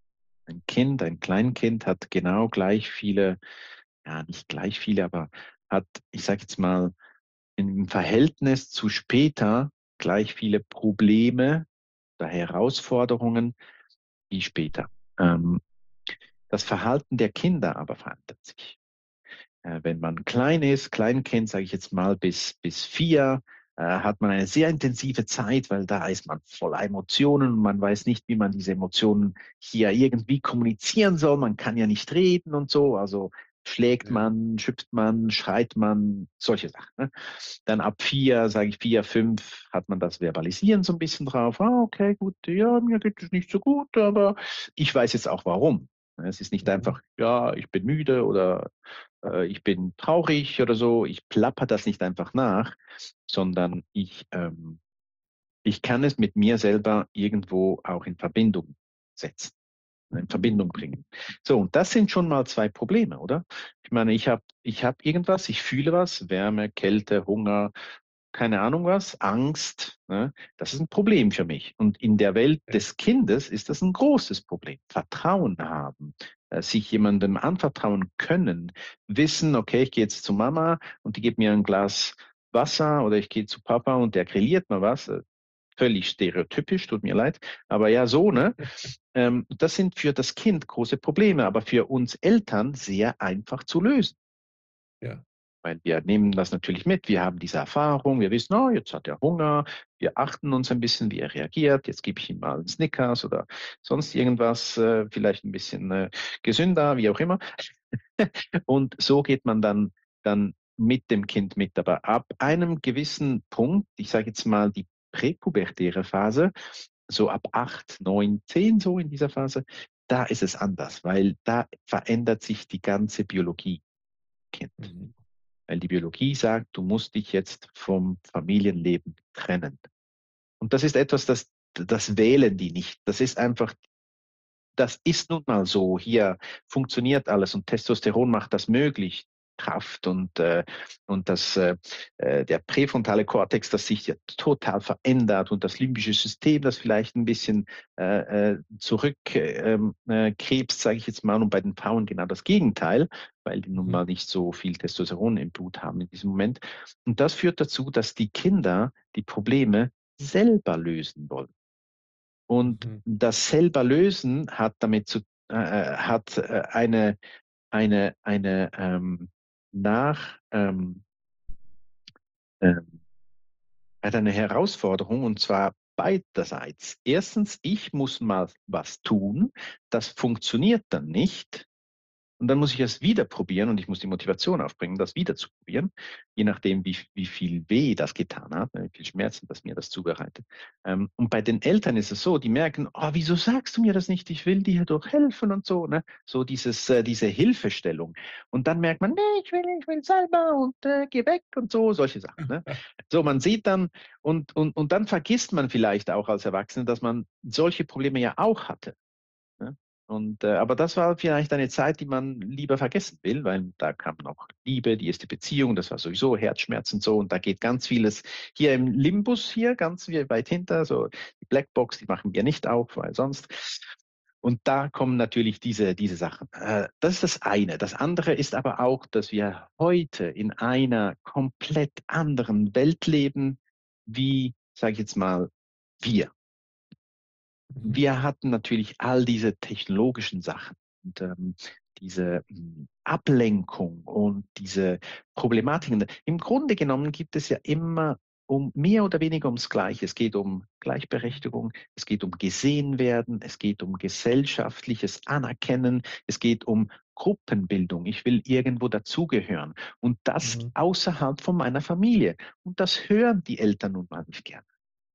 Speaker 3: Ein Kleinkind hat genau gleich viele, ja, nicht gleich viele, aber hat, ich sage jetzt mal, im Verhältnis zu später gleich viele Probleme oder Herausforderungen wie später. Ähm, Das Verhalten der Kinder aber verändert sich. Wenn man klein ist, Kleinkind, sage ich jetzt mal, bis 4, hat man eine sehr intensive Zeit, weil da ist man voller Emotionen und man weiß nicht, wie man diese Emotionen hier irgendwie kommunizieren soll. Man kann ja nicht reden und so. Also schlägt
Speaker 2: Ja.
Speaker 3: man, schüpft man, schreit man, solche Sachen. Ne? Dann ab 4, sage ich 4, 5, hat man das Verbalisieren so ein bisschen drauf. Ah, okay, gut, ja, mir geht es nicht so gut, aber ich weiß jetzt auch warum. Es ist nicht
Speaker 2: Mhm.
Speaker 3: einfach, ja, ich bin müde oder ich bin traurig oder so. Ich plapper das nicht einfach nach, sondern ich kann es mit mir selber irgendwo auch in Verbindung setzen, in Verbindung bringen. So, und das sind schon mal 2 Probleme, oder? Ich meine, ich hab irgendwas, ich fühle was, Wärme, Kälte, Hunger, keine Ahnung was, Angst, ne? Das ist ein Problem für mich. Und in der Welt
Speaker 2: Ja.
Speaker 3: des Kindes ist das ein großes Problem. Vertrauen haben, sich jemandem anvertrauen können, wissen, okay, ich gehe jetzt zu Mama und die gibt mir ein Glas Wasser oder ich gehe zu Papa und der grilliert mal was. Völlig stereotypisch, tut mir leid. Aber ja, so, ne? Das sind für das Kind große Probleme, aber für uns Eltern sehr einfach zu lösen.
Speaker 2: Ja.
Speaker 3: Weil wir nehmen das natürlich mit, wir haben diese Erfahrung, wir wissen, oh, jetzt hat er Hunger, wir achten uns ein bisschen, wie er reagiert, jetzt gebe ich ihm mal einen Snickers oder sonst irgendwas, vielleicht ein bisschen gesünder, wie auch immer. Und so geht man dann mit dem Kind mit. Aber ab einem gewissen Punkt, ich sage jetzt mal die präpubertäre Phase, so ab 8, 9, 10 so in dieser Phase, da ist es anders, weil da verändert sich die ganze Biologie im Kind.
Speaker 2: Mhm.
Speaker 3: Weil die Biologie sagt, du musst dich jetzt vom Familienleben trennen. Und das ist etwas, das wählen die nicht. Das ist einfach, das ist nun mal so. Hier funktioniert alles und Testosteron macht das möglich. Kraft und der präfrontale Kortex, das sich ja total verändert und das limbische System, das vielleicht ein bisschen zurückkrebst, sage ich jetzt mal, und bei den Frauen genau das Gegenteil, weil die nun
Speaker 2: Mhm.
Speaker 3: mal nicht so viel Testosteron im Blut haben in diesem Moment. Und das führt dazu, dass die Kinder die Probleme selber lösen wollen. Und
Speaker 2: Mhm.
Speaker 3: das selber lösen hat damit hat eine nach ähm, hat eine Herausforderung und zwar beiderseits. Erstens, ich muss mal was tun, das funktioniert dann nicht. Und dann muss ich es wieder probieren und ich muss die Motivation aufbringen, das wieder zu probieren, je nachdem, wie viel weh das getan hat, wie viel Schmerzen das mir das zubereitet. Und bei den Eltern ist es so, die merken, oh, wieso sagst du mir das nicht? Ich will dir doch helfen und so, ne? So diese Hilfestellung. Und dann merkt man, nee, ich will selber und geh weg und so, solche Sachen. Ne? So, man sieht dann und dann vergisst man vielleicht auch als Erwachsene, dass man solche Probleme ja auch hatte. Ne? Aber das war vielleicht eine Zeit, die man lieber vergessen will, weil da kam noch Liebe, die erste Beziehung, das war sowieso Herzschmerz und so. Und da geht ganz vieles hier im Limbus hier, ganz weit hinter, so die Blackbox, die machen wir nicht auf, weil sonst. Und da kommen natürlich diese Sachen. Das ist das eine. Das andere ist aber auch, dass wir heute in einer komplett anderen Welt leben, wie, sage ich jetzt mal, wir.
Speaker 2: Mhm.
Speaker 3: Wir hatten natürlich all diese technologischen Sachen und diese Ablenkung und diese Problematiken. Im Grunde genommen gibt es ja immer um mehr oder weniger ums Gleiche. Es geht um Gleichberechtigung, es geht um gesehen werden, es geht um gesellschaftliches Anerkennen, es geht um Gruppenbildung. Ich will irgendwo dazugehören und das
Speaker 2: Mhm.
Speaker 3: außerhalb von meiner Familie. Und das hören die Eltern nun mal nicht gern.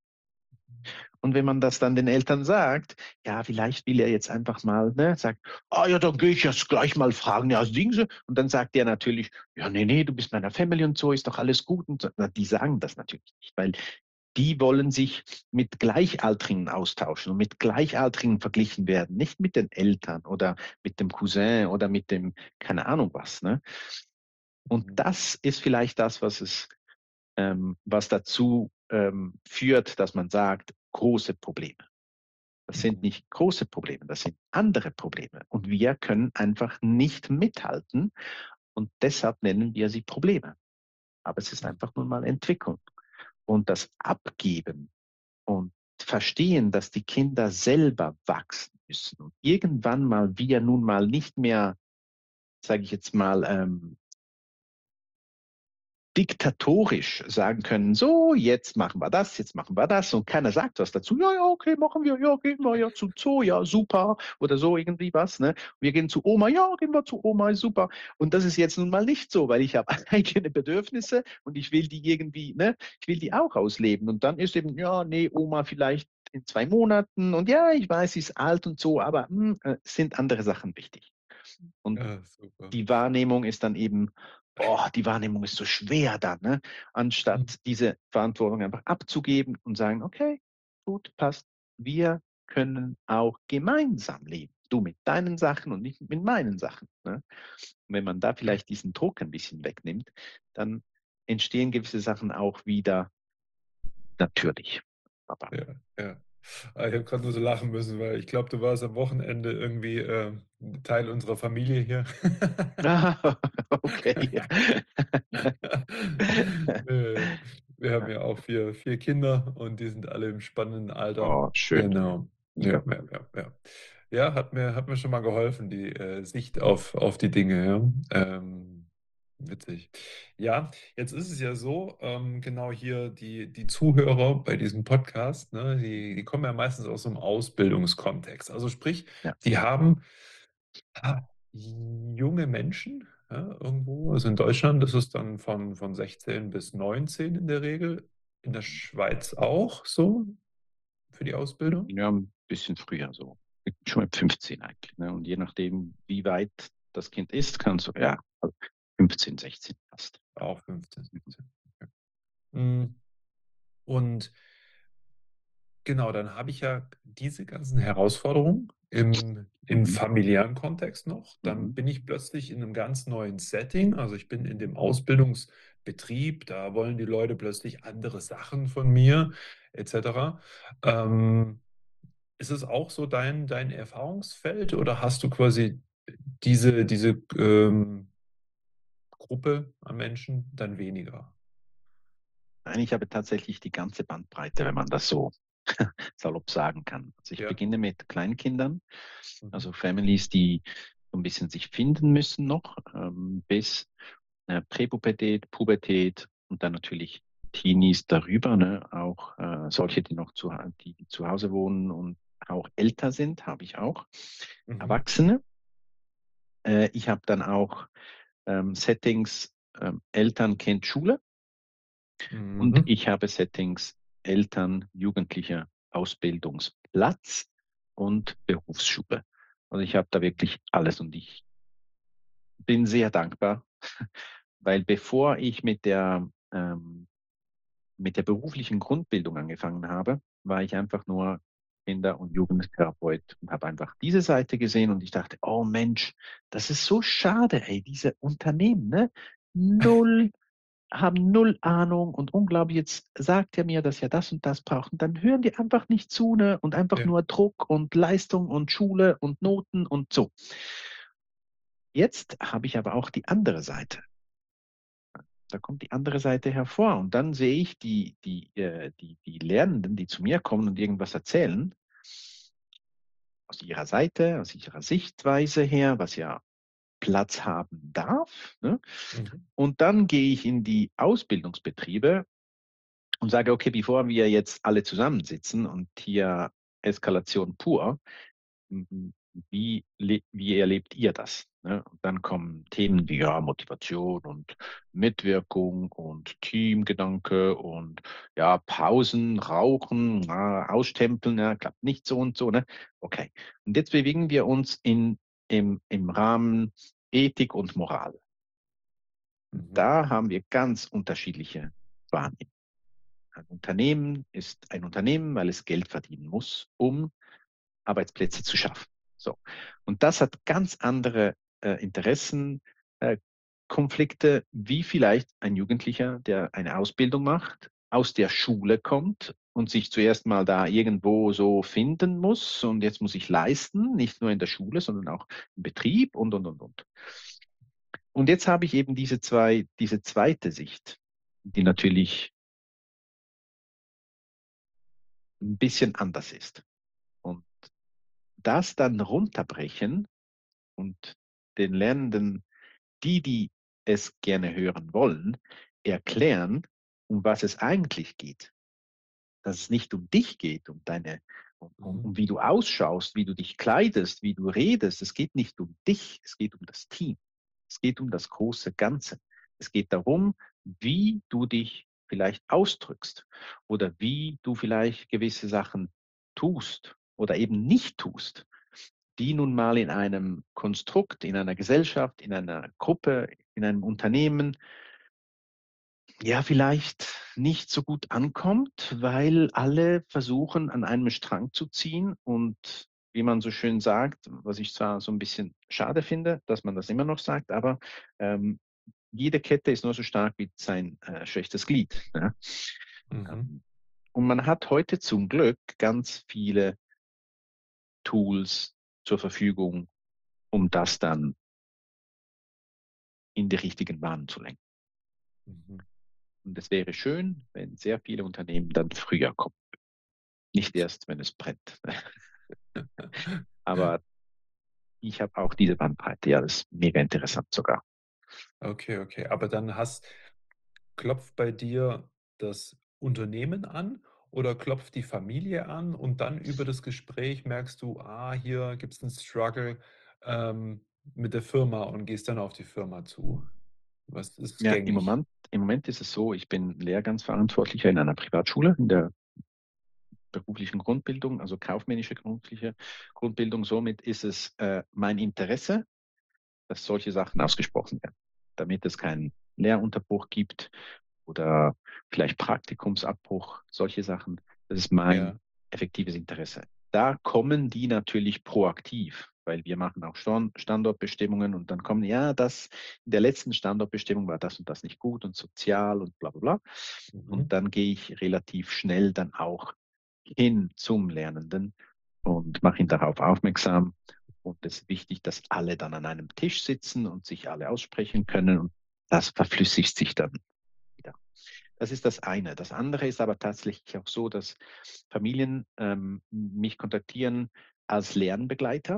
Speaker 3: Und wenn man das dann den Eltern sagt, ja, vielleicht will er jetzt einfach mal, ne, sagt, ah ja, dann gehe ich jetzt gleich mal fragen, ja, singen Sie. Und dann sagt er natürlich, ja, nee, nee, du bist meiner Family und so, ist doch alles gut. Und so. Na, die sagen das natürlich nicht, weil die wollen sich mit Gleichaltrigen austauschen und mit Gleichaltrigen verglichen werden, nicht mit den Eltern oder mit dem Cousin oder mit dem, keine Ahnung was. Ne? Und
Speaker 2: Mhm.
Speaker 3: das ist vielleicht das, was dazu führt, dass man sagt, große Probleme. Das sind
Speaker 2: Mhm.
Speaker 3: nicht große Probleme, das sind andere Probleme. Und wir können einfach nicht mithalten und deshalb nennen wir sie Probleme. Aber es ist
Speaker 2: Mhm.
Speaker 3: einfach nur mal Entwicklung. Und das Abgeben und Verstehen, dass die Kinder selber wachsen müssen und irgendwann mal wir nun mal nicht mehr, sage ich jetzt mal, diktatorisch sagen können, so, jetzt machen wir das, jetzt machen wir das und keiner sagt was dazu. Ja, ja, okay, machen wir, ja, gehen wir ja zu Zoo, ja, super oder so irgendwie was. Ne? Wir gehen zu Oma, ja, gehen wir zu Oma, ist super. Und das ist jetzt nun mal nicht so, weil ich habe eigene Bedürfnisse und ich will die irgendwie, ne, ich will die auch ausleben. Und dann ist eben, ja, nee, Oma vielleicht in 2 Monaten und ja, ich weiß, sie ist alt und so, aber sind andere Sachen wichtig. Und
Speaker 2: Ja, super.
Speaker 3: die Wahrnehmung ist dann eben die Wahrnehmung ist so schwer dann, ne?
Speaker 2: Mhm.
Speaker 3: Anstatt diese Verantwortung einfach abzugeben und sagen, okay, gut, passt. Wir können auch gemeinsam leben. Du mit deinen Sachen und ich mit meinen Sachen. Ne? Und wenn man da
Speaker 2: Ja,
Speaker 3: vielleicht diesen Druck ein bisschen wegnimmt, dann entstehen gewisse Sachen auch wieder natürlich. Aber
Speaker 2: ja, ja. Ich habe gerade nur so lachen müssen, weil ich glaube, du warst am Wochenende irgendwie Teil unserer Familie hier.
Speaker 3: okay.
Speaker 2: Äh, Wir haben ja auch vier Kinder und die sind alle im spannenden Alter.
Speaker 3: Oh, schön.
Speaker 2: Genau. Ja,
Speaker 3: Ja.
Speaker 2: ja, ja, ja. Ja, hat mir schon mal geholfen, die Sicht auf die Dinge. Ja. Witzig. Ja, jetzt ist es ja so, genau hier die Zuhörer bei diesem Podcast, ne, die kommen ja meistens aus so einem Ausbildungskontext. Also sprich,
Speaker 3: Ja.
Speaker 2: die haben junge Menschen, ja, irgendwo. Also in Deutschland ist es dann von 16 bis 19 in der Regel. In der Schweiz auch so für die Ausbildung?
Speaker 3: Ja, ein bisschen früher so. Schon mit 15 eigentlich. Ne? Und je nachdem, wie weit das Kind ist, kannst du, ja, also 15, 16 fast.
Speaker 2: Auch 15, 16. Okay. Mm, Und genau, dann habe ich ja diese ganzen Herausforderungen im
Speaker 3: Mhm.
Speaker 2: familiären Kontext noch. Dann
Speaker 3: Mhm.
Speaker 2: bin ich plötzlich in einem ganz neuen Setting. Also ich bin in dem Ausbildungsbetrieb, da wollen die Leute plötzlich andere Sachen von mir, etc. Ähm, Ist es auch so dein Erfahrungsfeld oder hast du quasi diese Gruppe an Menschen dann weniger?
Speaker 3: Nein, ich habe tatsächlich die ganze Bandbreite, wenn man das so salopp sagen kann. Also ich
Speaker 2: Ja.
Speaker 3: beginne mit Kleinkindern,
Speaker 2: Mhm.
Speaker 3: also Families, die so ein bisschen sich finden müssen noch, bis Präpubertät, Pubertät und dann natürlich Teenies darüber, ne? Auch solche, die zu Hause wohnen und auch älter sind, habe ich auch.
Speaker 2: Mhm.
Speaker 3: Erwachsene. Ich habe dann auch Settings Eltern, Kind, Schule und
Speaker 2: Mhm.
Speaker 3: ich habe Settings Eltern, Jugendliche, Ausbildungsplatz und Berufsschule. Also ich habe da wirklich alles und ich bin sehr dankbar, weil bevor ich mit der beruflichen Grundbildung angefangen habe, war ich einfach nur Kinder- und Jugendtherapeut und habe einfach diese Seite gesehen und ich dachte, oh Mensch, das ist so schade, ey, diese Unternehmen, ne? Null, haben null Ahnung und unglaublich, jetzt sagt er mir, dass er das und das braucht und dann hören die einfach nicht zu, ne? Und einfach
Speaker 2: Ja.
Speaker 3: nur Druck und Leistung und Schule und Noten und so. Jetzt habe ich aber auch die andere Seite. Da kommt die andere Seite hervor. Und dann sehe ich die Lernenden, die zu mir kommen und irgendwas erzählen, aus ihrer Seite, aus ihrer Sichtweise her, was ja Platz haben darf. Ne?
Speaker 2: Mhm.
Speaker 3: Und dann gehe ich in die Ausbildungsbetriebe und sage, okay, bevor wir jetzt alle zusammensitzen und hier Eskalation pur, wie erlebt ihr das? Ne? Und dann kommen Themen wie ja, Motivation und Mitwirkung und Teamgedanke und ja, Pausen, Rauchen, Ausstempeln, ja, klappt nicht so und so. Ne? Okay. Und jetzt bewegen wir uns im Rahmen Ethik und Moral.
Speaker 2: Mhm.
Speaker 3: Da haben wir ganz unterschiedliche Wahrnehmungen. Ein Unternehmen ist ein Unternehmen, weil es Geld verdienen muss, um Arbeitsplätze zu schaffen. So. Und das hat ganz andere Interessen, Konflikte, wie vielleicht ein Jugendlicher, der eine Ausbildung macht, aus der Schule kommt und sich zuerst mal da irgendwo so finden muss und jetzt muss ich leisten, nicht nur in der Schule, sondern auch im Betrieb und. Und jetzt habe ich eben diese zweite Sicht, die natürlich ein bisschen anders ist. Und das dann runterbrechen und den Lernenden, die es gerne hören wollen, erklären, um was es eigentlich geht. Dass es nicht um dich geht,
Speaker 2: Mhm.
Speaker 3: um wie du ausschaust, wie du dich kleidest, wie du redest. Es geht nicht um dich, es geht um das Team. Es geht um das große Ganze. Es geht darum, wie du dich vielleicht ausdrückst oder wie du vielleicht gewisse Sachen tust oder eben nicht tust, die nun mal in einem Konstrukt, in einer Gesellschaft, in einer Gruppe in einem Unternehmen ja vielleicht nicht so gut ankommt, weil alle versuchen, an einem Strang zu ziehen und wie man so schön sagt, was ich zwar so ein bisschen schade finde, dass man das immer noch sagt, aber jede Kette ist nur so stark wie sein schwächstes Glied. Ja?
Speaker 2: Mhm.
Speaker 3: Ähm, und man hat heute zum Glück ganz viele Tools zur Verfügung, um das dann in die richtigen Bahnen zu lenken.
Speaker 2: Mhm.
Speaker 3: Und es wäre schön, wenn sehr viele Unternehmen dann früher kommen, nicht erst, wenn es brennt. Aber ich habe auch diese Bandbreite, ja, das ist mega interessant sogar.
Speaker 2: Okay, okay. Aber dann klopft bei dir das Unternehmen an oder klopft die Familie an und dann über das Gespräch merkst du, hier gibt es einen Struggle mit der Firma und gehst dann auf die Firma zu. Was ist
Speaker 3: Ja,
Speaker 2: gängig?
Speaker 3: Im Moment ist es so, ich bin Lehrgangsverantwortlicher in einer Privatschule, in der beruflichen Grundbildung, also kaufmännische berufliche Grundbildung. Somit ist es mein Interesse, dass solche Sachen ausgesprochen werden, damit es keinen Lehrunterbruch gibt oder vielleicht Praktikumsabbruch, solche Sachen. Das ist mein
Speaker 2: Ja.
Speaker 3: effektives Interesse. Da kommen die natürlich proaktiv, weil wir machen auch schon Standortbestimmungen und dann kommen, ja, das in der letzten Standortbestimmung war das und das nicht gut und sozial und bla bla bla. Und
Speaker 2: Mhm.
Speaker 3: dann gehe ich relativ schnell dann auch hin zum Lernenden und mache ihn darauf aufmerksam. Und es ist wichtig, dass alle dann an einem Tisch sitzen und sich alle aussprechen können und das verflüssigt sich dann wieder. Das ist das eine. Das andere ist aber tatsächlich auch so, dass Familien mich kontaktieren als Lernbegleiter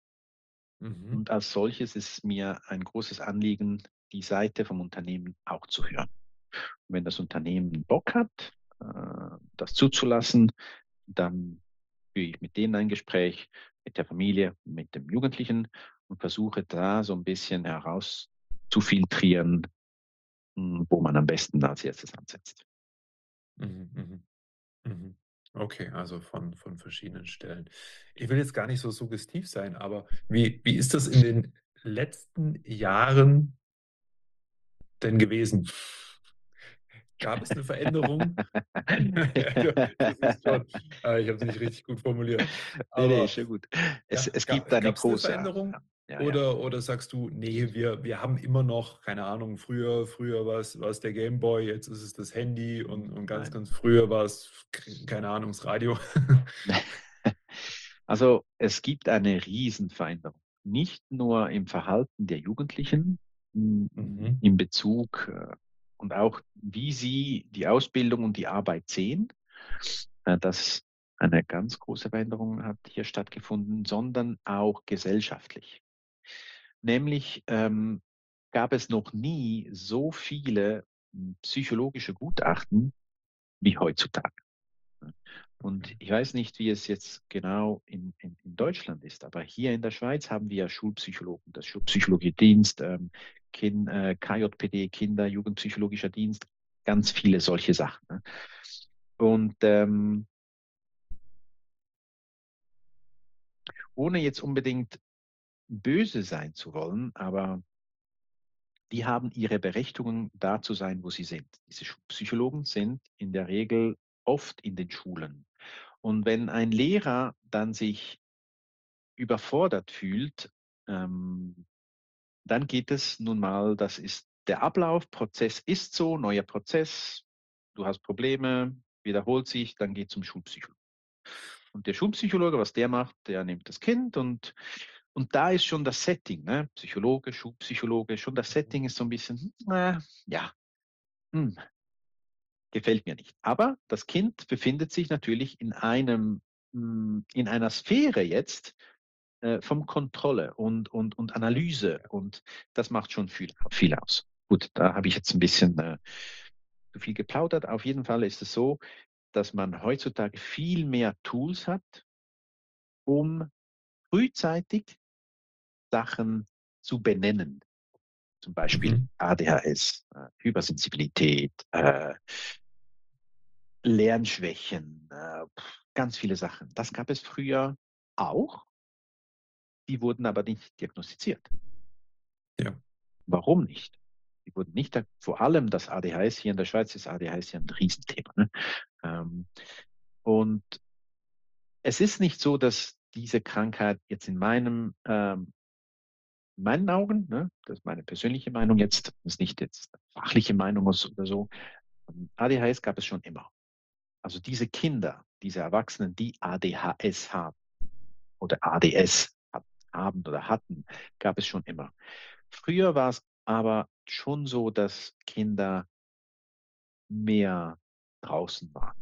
Speaker 2: Mhm.
Speaker 3: und als solches ist mir ein großes Anliegen, die Seite vom Unternehmen auch zu hören. Und wenn das Unternehmen Bock hat, das zuzulassen, dann führe ich mit denen ein Gespräch, mit der Familie, mit dem Jugendlichen und versuche da so ein bisschen herauszufiltrieren, wo man am besten als erstes ansetzt.
Speaker 2: Mhm. Mhm. Mhm. Okay, also von verschiedenen Stellen. Ich will jetzt gar nicht so suggestiv sein, aber wie ist das in den letzten Jahren denn gewesen? Gab es eine Veränderung? Du siehst schon, ich habe es nicht richtig gut formuliert.
Speaker 3: Nee, nee,
Speaker 2: Aber
Speaker 3: schon gut.
Speaker 2: ja,
Speaker 3: Es gibt eine
Speaker 2: gab es eine
Speaker 3: große, ja,
Speaker 2: Veränderung
Speaker 3: ja, ja.
Speaker 2: oder sagst du: „Nee, wir haben immer noch, keine Ahnung, früher war's der Gameboy, jetzt ist es das Handy und ganz,
Speaker 3: Nein.
Speaker 2: ganz früher war es keine Ahnung, das Radio?“
Speaker 3: Also es gibt eine Riesenveränderung. Nicht nur im Verhalten der Jugendlichen,
Speaker 2: Mhm,
Speaker 3: in Bezug und auch wie sie die Ausbildung und die Arbeit sehen, dass eine ganz große Veränderung hat hier stattgefunden, sondern auch gesellschaftlich. Nämlich gab es noch nie so viele psychologische Gutachten wie heutzutage. Und
Speaker 2: okay.
Speaker 3: ich weiß nicht, wie es jetzt genau in Deutschland ist, aber hier in der Schweiz haben wir ja Schulpsychologen, das Schulpsychologiedienst, KJPD, Kinder, Jugendpsychologischer Dienst, ganz viele solche Sachen. Ne? Und ohne jetzt unbedingt böse sein zu wollen, aber die haben ihre Berechtigung, da zu sein, wo sie sind. Diese Psychologen sind in der Regel oft in den Schulen. Und wenn ein Lehrer dann sich überfordert fühlt, ähm, dann geht es nun mal, das ist der Ablauf, Prozess ist so, neuer Prozess, du hast Probleme, wiederholt sich, dann geht zum Schulpsychologen. Und der Schulpsychologe, was der macht, der nimmt das Kind und da ist schon das Setting, ne? Psychologe, Schulpsychologe, schon das Setting ist so ein bisschen, ja, hm, gefällt mir nicht. Aber das Kind befindet sich natürlich in einer Sphäre jetzt, von Kontrolle und Analyse und das macht schon viel aus. Gut, da habe ich jetzt ein bisschen zu viel geplaudert. Auf jeden Fall ist es so, dass man heutzutage viel mehr Tools hat, um frühzeitig Sachen zu benennen. Zum Beispiel
Speaker 2: Mhm,
Speaker 3: ADHS, Hypersensibilität, Lernschwächen, ganz viele Sachen. Das gab es früher auch, die wurden aber nicht diagnostiziert.
Speaker 2: ja.
Speaker 3: Warum nicht? Die wurden nicht, vor allem das ADHS hier in der Schweiz ist ADHS ja ein Riesenthema. Ne? Ähm, und es ist nicht so, dass diese Krankheit jetzt in meinen Augen, ne, das ist meine persönliche Meinung jetzt, das ist nicht jetzt eine fachliche Meinung oder so, ADHS gab es schon immer. Also diese Kinder, diese Erwachsenen, die ADHS haben oder ADS haben oder hatten, gab es schon immer. Früher war es aber schon so, dass Kinder mehr draußen waren.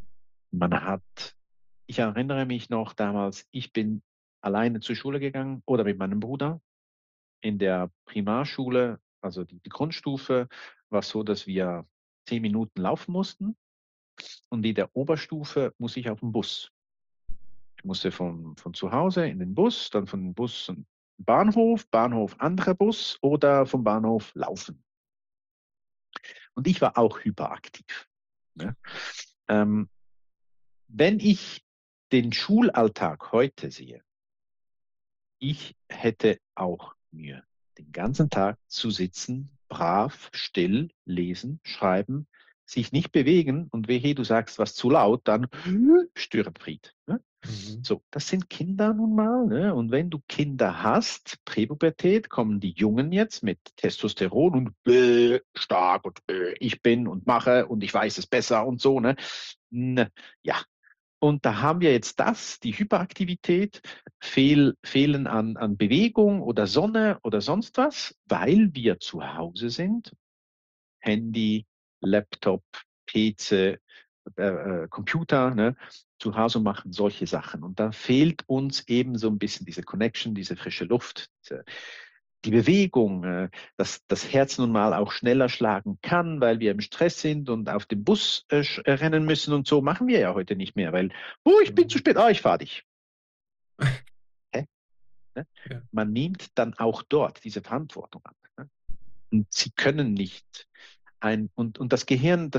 Speaker 3: Ich erinnere mich noch damals, ich bin alleine zur Schule gegangen oder mit meinem Bruder. In der Primarschule, also die Grundstufe, war es so, dass wir 10 Minuten laufen mussten und in der Oberstufe muss ich auf den Bus. Ich musste von zu Hause in den Bus, dann von dem Bus zum Bahnhof, Bahnhof anderer Bus oder vom Bahnhof laufen. Und ich war auch hyperaktiv. Ne? Ähm, wenn ich den Schulalltag heute sehe, ich hätte auch Mühe, den ganzen Tag zu sitzen, brav, still, lesen, schreiben, sich nicht bewegen und wehe, du sagst was zu laut, dann Störenfried. Ne?
Speaker 2: Mhm.
Speaker 3: So, das sind Kinder nun mal. Ne? Und wenn du Kinder hast, Präpubertät, kommen die Jungen jetzt mit Testosteron und stark und ich bin und mache und ich weiß es besser und so. Ne? Ja, und da haben wir jetzt die Hyperaktivität, Fehlen an Bewegung oder Sonne oder sonst was, weil wir zu Hause sind. Handy, Laptop, PC, Computer, ne, zu Hause machen solche Sachen. Und da fehlt uns eben so ein bisschen diese Connection, diese frische Luft, die Bewegung, dass das Herz nun mal auch schneller schlagen kann, weil wir im Stress sind und auf den Bus rennen müssen und so machen wir ja heute nicht mehr, weil, oh, ich bin zu
Speaker 2: Genau.
Speaker 3: spät, ich fahre dich. Hä? Ne?
Speaker 2: Ja.
Speaker 3: Man nimmt dann auch dort diese Verantwortung an. Ne? Und sie können nicht und das Gehirn,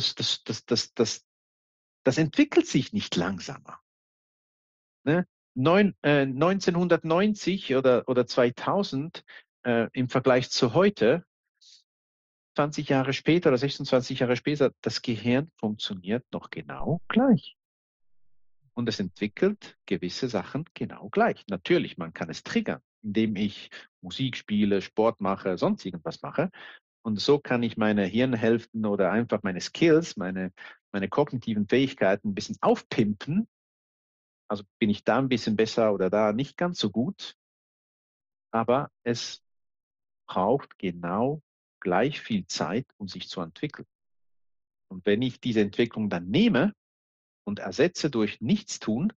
Speaker 3: das entwickelt sich nicht langsamer. Ne? 1990 oder 2000 im Vergleich zu heute, 20 Jahre später oder 26 Jahre später, das Gehirn funktioniert noch genau gleich. Und es entwickelt gewisse Sachen genau gleich. Natürlich, man kann es triggern, indem ich Musik spiele, Sport mache, sonst irgendwas mache. Und so kann ich meine Hirnhälften oder einfach meine Skills, meine kognitiven Fähigkeiten ein bisschen aufpimpen. Also bin ich da ein bisschen besser oder da nicht ganz so gut. Aber es braucht genau gleich viel Zeit, um sich zu entwickeln. Und wenn ich diese Entwicklung dann nehme und ersetze durch Nichtstun,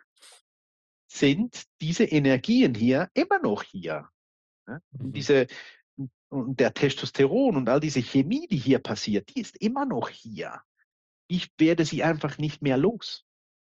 Speaker 3: sind diese Energien hier immer noch hier. Ne? Und
Speaker 2: Mhm.
Speaker 3: und der Testosteron und all diese Chemie, die hier passiert, die ist immer noch hier. Ich werde sie einfach nicht mehr los.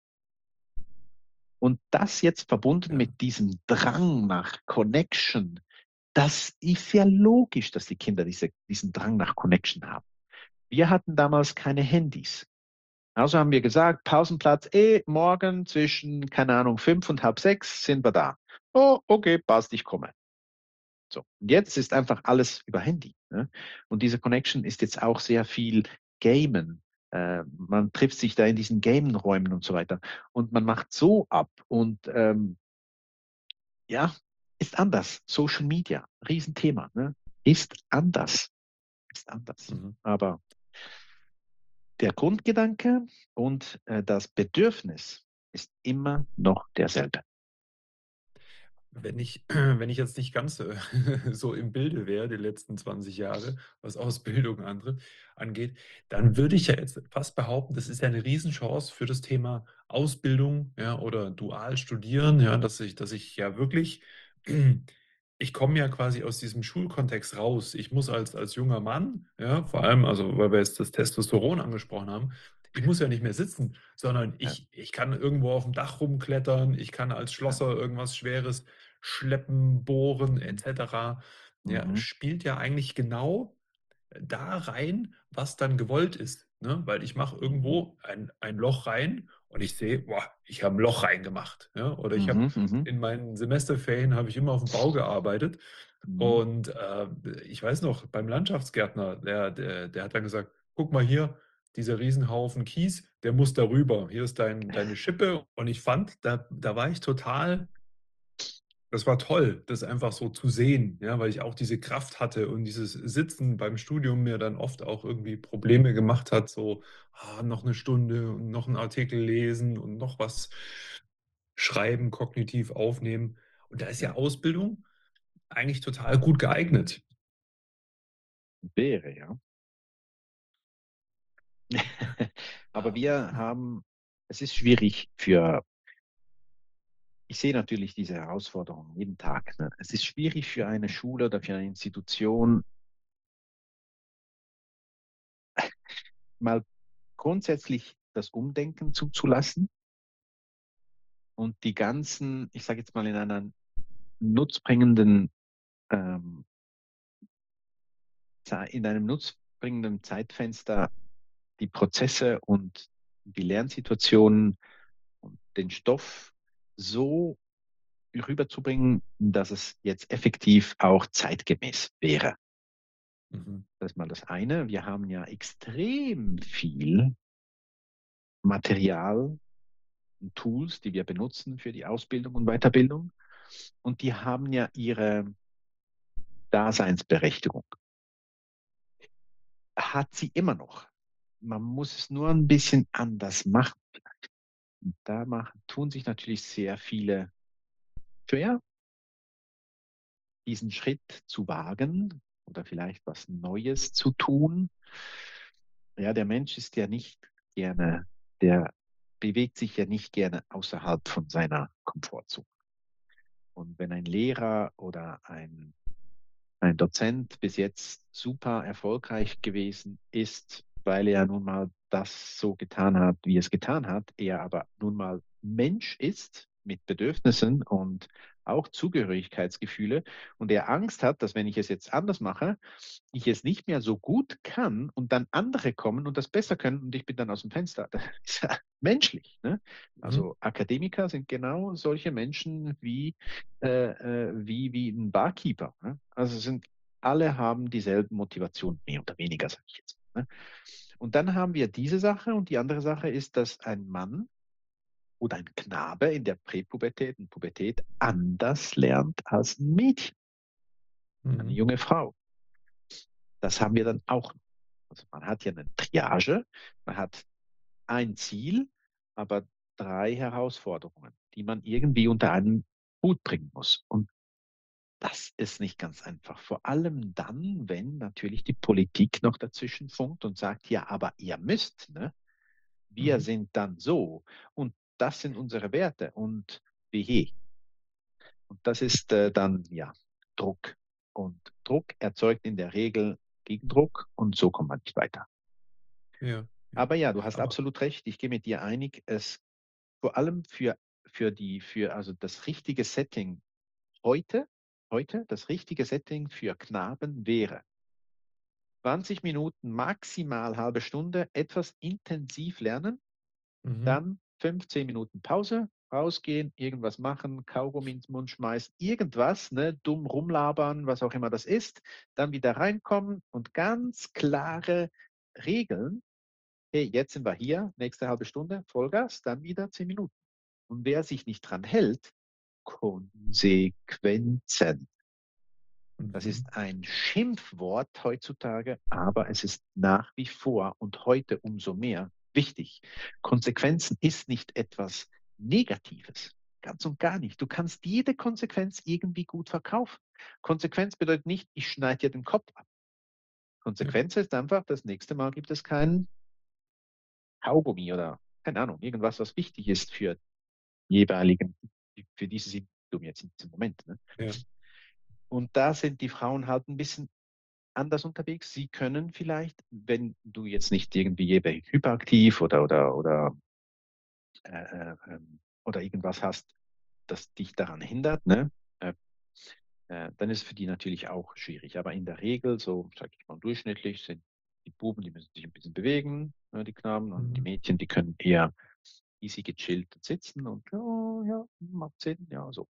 Speaker 3: Und das jetzt verbunden
Speaker 2: Ja.
Speaker 3: mit diesem Drang nach Connection, das ist ja logisch, dass die Kinder diesen Drang nach Connection haben. Wir hatten damals keine Handys. Also haben wir gesagt, Pausenplatz, morgen zwischen, keine Ahnung, 5 und halb 6 sind wir da. Oh, okay, passt, ich komme. So, und jetzt ist einfach alles über Handy. Ne? Und diese Connection ist jetzt auch sehr viel Gamen. Man trifft sich da in diesen Gamen-Räumen und so weiter. Und man macht so ab. Und ja, ist anders. Social Media, Riesenthema. Ne? Ist anders. Ist anders.
Speaker 2: Mhm.
Speaker 3: Aber der Grundgedanke und das Bedürfnis ist immer noch derselbe.
Speaker 2: Wenn ich jetzt nicht ganz so im Bilde wäre, die letzten 20 Jahre, was Ausbildung angeht, dann würde ich ja jetzt fast behaupten, das ist ja eine Riesenchance für das Thema Ausbildung, ja, oder dual studieren, ja, dass ich ja wirklich ich komme ja quasi aus diesem Schulkontext raus. Ich muss als junger Mann, ja, vor allem, also, weil wir jetzt das Testosteron angesprochen haben, ich muss ja nicht mehr sitzen, sondern
Speaker 3: Ja,
Speaker 2: ich kann irgendwo auf dem Dach rumklettern, ich kann als
Speaker 3: ja.
Speaker 2: Schlosser irgendwas Schweres schleppen, bohren et cetera. Ja,
Speaker 3: Mhm.
Speaker 2: spielt ja eigentlich genau da rein, was dann gewollt ist. ne? Weil ich mache
Speaker 3: Mhm.
Speaker 2: irgendwo ein Loch rein und ich sehe, boah, ich habe ein Loch reingemacht, ja? Oder ich habe
Speaker 3: Mhm. Mhm.
Speaker 2: in meinen Semesterferien habe ich immer auf dem Bau gearbeitet
Speaker 3: Mhm.
Speaker 2: und, ich weiß noch, beim Landschaftsgärtner, der hat dann gesagt: „Guck mal hier, dieser Riesenhaufen Kies, der muss darüber. Hier ist deine Schippe.“ Und ich fand, da war ich total, das war toll, das einfach so zu sehen, ja, weil ich auch diese Kraft hatte und dieses Sitzen beim Studium mir dann oft auch irgendwie Probleme gemacht hat, so, noch eine Stunde und noch 'n Artikel lesen und noch was schreiben, kognitiv aufnehmen. Und da ist ja
Speaker 3: Ja,
Speaker 2: Ausbildung eigentlich total gut geeignet.
Speaker 3: wäre, ja. Aber wir
Speaker 2: Ähm,
Speaker 3: haben, es ist schwierig für, ich sehe natürlich diese Herausforderungen jeden Tag. Ne? Es ist schwierig für eine Schule oder für eine Institution, mal grundsätzlich das Umdenken zuzulassen und die ganzen, ich sage jetzt mal in einer nutzbringenden, ähm, in einem nutzbringenden Zeitfenster die Prozesse und die Lernsituationen und den Stoff so rüberzubringen, dass es jetzt effektiv auch zeitgemäß wäre.
Speaker 2: mhm,
Speaker 3: Das ist mal das eine. Wir haben ja extrem viel Material und Tools, die wir benutzen für die Ausbildung und Weiterbildung. Und die haben ja ihre Daseinsberechtigung. Hat sie immer noch. Man muss es nur ein bisschen anders machen. Tun sich natürlich sehr viele schwer, diesen Schritt zu wagen oder vielleicht was Neues zu tun. Ja, der Mensch ist ja nicht gerne, der bewegt sich ja nicht gerne außerhalb von seiner Komfortzone. Und wenn ein Lehrer oder ein Dozent bis jetzt super erfolgreich gewesen ist, weil er nun mal das so getan hat, wie es getan hat, er aber nun mal Mensch ist mit Bedürfnissen und auch Zugehörigkeitsgefühle und er Angst hat, dass wenn ich es jetzt anders mache, ich es nicht mehr so gut kann und dann andere kommen und das besser können und ich bin dann aus dem Fenster. Das ist ja menschlich. Ne?
Speaker 2: mhm,
Speaker 3: Also Akademiker sind genau solche Menschen wie ein Barkeeper. Ne? Also alle haben dieselben Motivationen, mehr oder weniger, sage ich jetzt. Ne? Und dann haben wir diese Sache und die andere Sache ist, dass ein Mann oder ein Knabe in der Präpubertät und Pubertät anders lernt als ein Mädchen, eine
Speaker 2: mhm,
Speaker 3: junge Frau. Das haben wir dann auch. Also man hat ja eine Triage, man hat ein Ziel, aber drei Herausforderungen, die man irgendwie unter einen Hut bringen muss. Und das ist nicht ganz einfach. Vor allem dann, wenn natürlich die Politik noch dazwischen funkt und sagt, ja, aber ihr müsst, ne? Wir
Speaker 2: mhm,
Speaker 3: sind dann so und das sind unsere Werte und wehe. Und das ist dann, ja, Druck. Und Druck erzeugt in der Regel Gegendruck und so kommt man nicht weiter.
Speaker 2: ja, ja.
Speaker 3: Aber ja, du hast
Speaker 2: Aber
Speaker 3: absolut recht. Ich gehe mit dir einig. Es vor allem für also das richtige Setting heute, das richtige Setting für Knaben wäre 20 Minuten, maximal halbe Stunde, etwas intensiv lernen,
Speaker 2: mhm,
Speaker 3: dann 15 Minuten Pause, rausgehen, irgendwas machen, Kaugummi ins Mund schmeißen, irgendwas, ne, dumm rumlabern, was auch immer das ist, dann wieder reinkommen und ganz klare Regeln. Hey, jetzt sind wir hier, nächste halbe Stunde, Vollgas, dann wieder 10 Minuten. Und wer sich nicht dran hält, Konsequenzen. Das
Speaker 2: mhm,
Speaker 3: ist ein Schimpfwort heutzutage, aber es ist nach wie vor und heute umso mehr wichtig. Konsequenzen ist nicht etwas Negatives. Ganz und gar nicht. Du kannst jede Konsequenz irgendwie gut verkaufen. Konsequenz bedeutet nicht, ich schneide dir den Kopf ab.
Speaker 2: ja,
Speaker 3: Konsequenz ist einfach, das nächste Mal gibt es keinen Kaugummi oder keine Ahnung, irgendwas, was wichtig ist für jeweiligen, für dieses Individuum jetzt in diesem Moment. Ne?
Speaker 2: ja,
Speaker 3: Und da sind die Frauen halt ein bisschen anders unterwegs. Sie können vielleicht, wenn du jetzt nicht irgendwie hyperaktiv oder irgendwas hast, das dich daran hindert, ne? Dann ist es für die natürlich auch schwierig. Aber in der Regel, so sage ich mal durchschnittlich, sind Die Buben, die müssen sich ein bisschen bewegen, die Knaben, und die
Speaker 2: Mhm.
Speaker 3: Mädchen, die können eher easy gechillt sitzen und ja, ja, macht Sinn, ja, so.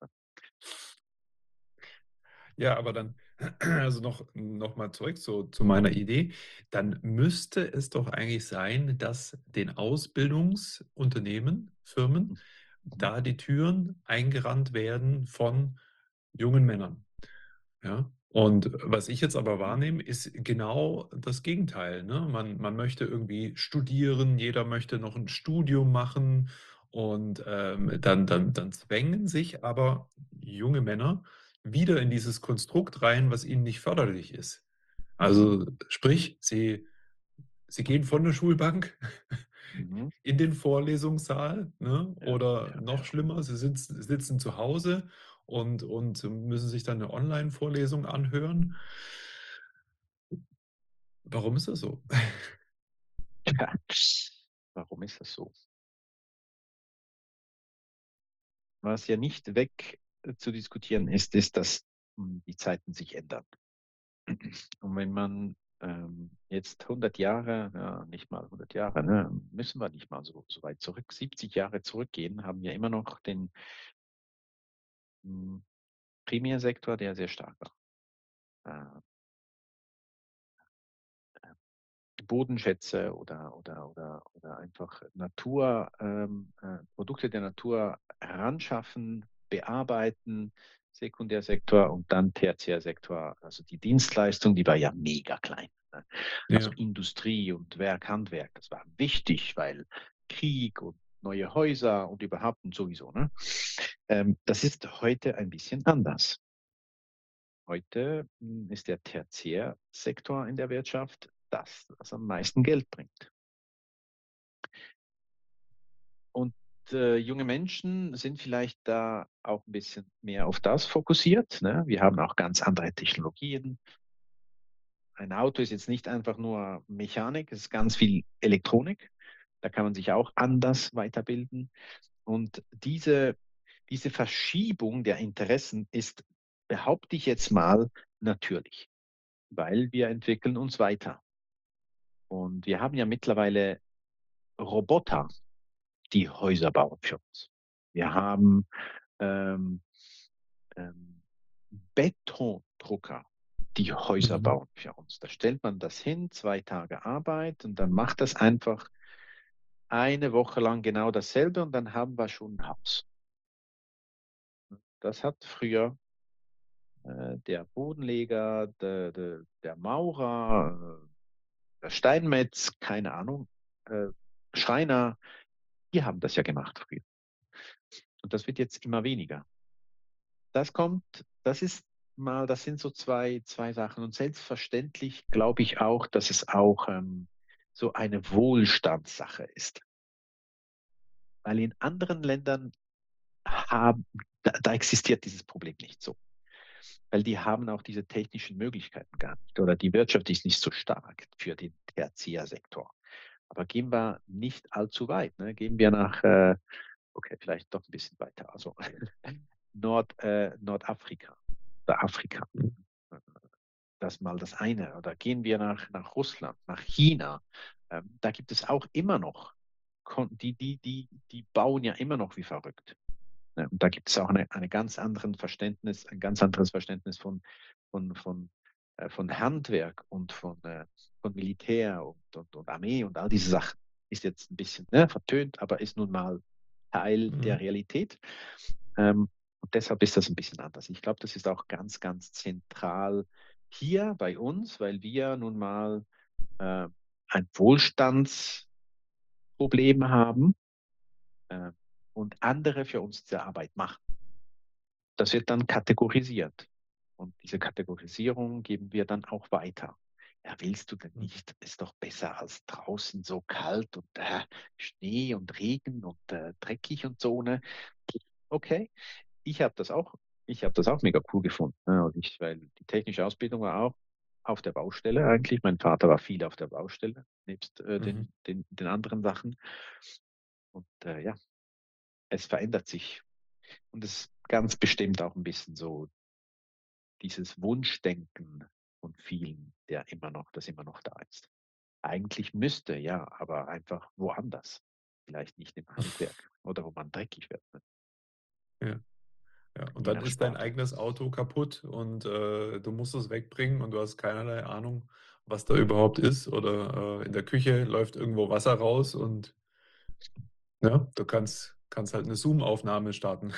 Speaker 2: Ja, aber dann, also noch mal zurück zu meiner Idee. Dann müsste es doch eigentlich sein, dass den Ausbildungsunternehmen, Firmen,
Speaker 3: Mhm.
Speaker 2: da die Türen eingerannt werden von jungen Männern. Ja? Und was ich jetzt aber
Speaker 3: Mhm.
Speaker 2: wahrnehme, ist genau das Gegenteil, ne? Man möchte irgendwie studieren, jeder möchte noch ein Studium machen und, dann zwängen sich aber junge Männer wieder in dieses Konstrukt rein, was ihnen nicht förderlich ist.
Speaker 3: Mhm.
Speaker 2: Also, sprich, sie gehen von der Schulbank
Speaker 3: Mhm.
Speaker 2: in den Vorlesungssaal, ne?
Speaker 3: Ja,
Speaker 2: Oder
Speaker 3: ja,
Speaker 2: noch
Speaker 3: ja.
Speaker 2: schlimmer, sie sitzen zu Hause und müssen sich dann eine Online-Vorlesung anhören. Warum ist das so?
Speaker 3: Tja, warum ist das so? Was ja nicht weg zu diskutieren ist, dass die Zeiten sich ändern. Und wenn man jetzt 100 Jahre, ja, nicht mal 100 Jahre, ne, müssen wir nicht mal so weit zurück, 70 Jahre zurückgehen, haben wir immer noch den mh, Primärsektor, der sehr stark war. Äh, Bodenschätze oder einfach Produkte der Natur heranschaffen, bearbeiten, Sekundärsektor und dann Tertiärsektor, also die Dienstleistung, die war ja mega klein. Ne? Also
Speaker 2: Ja,
Speaker 3: Industrie und Werk, Handwerk, das war wichtig, weil Krieg und neue Häuser und überhaupt und sowieso. Ne? Das ist heute ein bisschen anders. Heute ist der Tertiärsektor in der Wirtschaft das, was am meisten Geld bringt. Und junge Menschen sind vielleicht da auch ein bisschen mehr auf das fokussiert. Ne? Wir haben auch ganz andere Technologien. Ein Auto ist jetzt nicht einfach nur Mechanik, es ist ganz viel Elektronik. Da kann man sich auch anders weiterbilden. Und diese Verschiebung der Interessen ist, behaupte ich jetzt mal, natürlich, weil wir entwickeln uns weiter. Und wir haben ja mittlerweile Roboter, die Häuser bauen für uns. Wir haben ähm, ähm, Betondrucker, die Häuser
Speaker 2: mhm.
Speaker 3: bauen für uns. Da stellt man das hin, 2 Tage Arbeit und dann macht das einfach eine Woche lang genau dasselbe und dann haben wir schon ein Haus. Das hat früher der Bodenleger, der Maurer, der Steinmetz, keine Ahnung, äh, Schreiner, die haben das ja gemacht früher. Und das wird jetzt immer weniger. Das sind so zwei Sachen. Und selbstverständlich glaube ich auch, dass es auch so eine Wohlstandssache ist. Weil in anderen Ländern da existiert dieses Problem nicht so. Weil die haben auch diese technischen Möglichkeiten gar nicht. Oder die Wirtschaft ist nicht so stark für den Tertiärsektor. Aber gehen wir nicht allzu weit. Ne? Gehen wir nach, okay, vielleicht doch ein bisschen weiter. Also Nordafrika oder Afrika. Das mal das eine. Oder gehen wir nach Russland, nach China. Da gibt es auch immer noch, die bauen ja immer noch wie verrückt. Und da gibt es auch ein ganz anderes Verständnis von Handwerk und von Militär und Armee und all diese Sachen. Ist jetzt ein bisschen vertönt, aber ist nun mal Teil der
Speaker 2: Mhm.
Speaker 3: Realität. Und deshalb ist das ein bisschen anders. Ich glaube, das ist auch ganz, ganz zentral hier bei uns, weil wir nun mal äh, ein Wohlstandsproblem haben äh, und andere für uns diese Arbeit machen. Das wird dann kategorisiert. Und diese Kategorisierung geben wir dann auch weiter. Ja, willst du denn nicht? Ist doch besser als draußen so kalt und Schnee und Regen und dreckig und so, ne? Okay, ich habe das auch, ich habe das auch mega cool gefunden. Ne? Weil die technische Ausbildung war auch auf der Baustelle eigentlich. Mein Vater war viel auf der Baustelle, nebst
Speaker 2: Mhm.
Speaker 3: den anderen Sachen. Und ja, es verändert sich. Und es ist ganz bestimmt auch ein bisschen so dieses Wunschdenken von vielen, das immer noch da ist. Eigentlich müsste, ja, aber einfach woanders. Vielleicht nicht im Handwerk oder wo man dreckig wird, ne?
Speaker 2: Ja, ja. Und
Speaker 3: Je
Speaker 2: dann
Speaker 3: nach
Speaker 2: ist dein
Speaker 3: Sparte.
Speaker 2: eigenes Auto kaputt und du musst es wegbringen und du hast keinerlei Ahnung, was da überhaupt ist. Oder in der Küche läuft irgendwo Wasser raus und ja, du kannst halt eine Zoom-Aufnahme starten.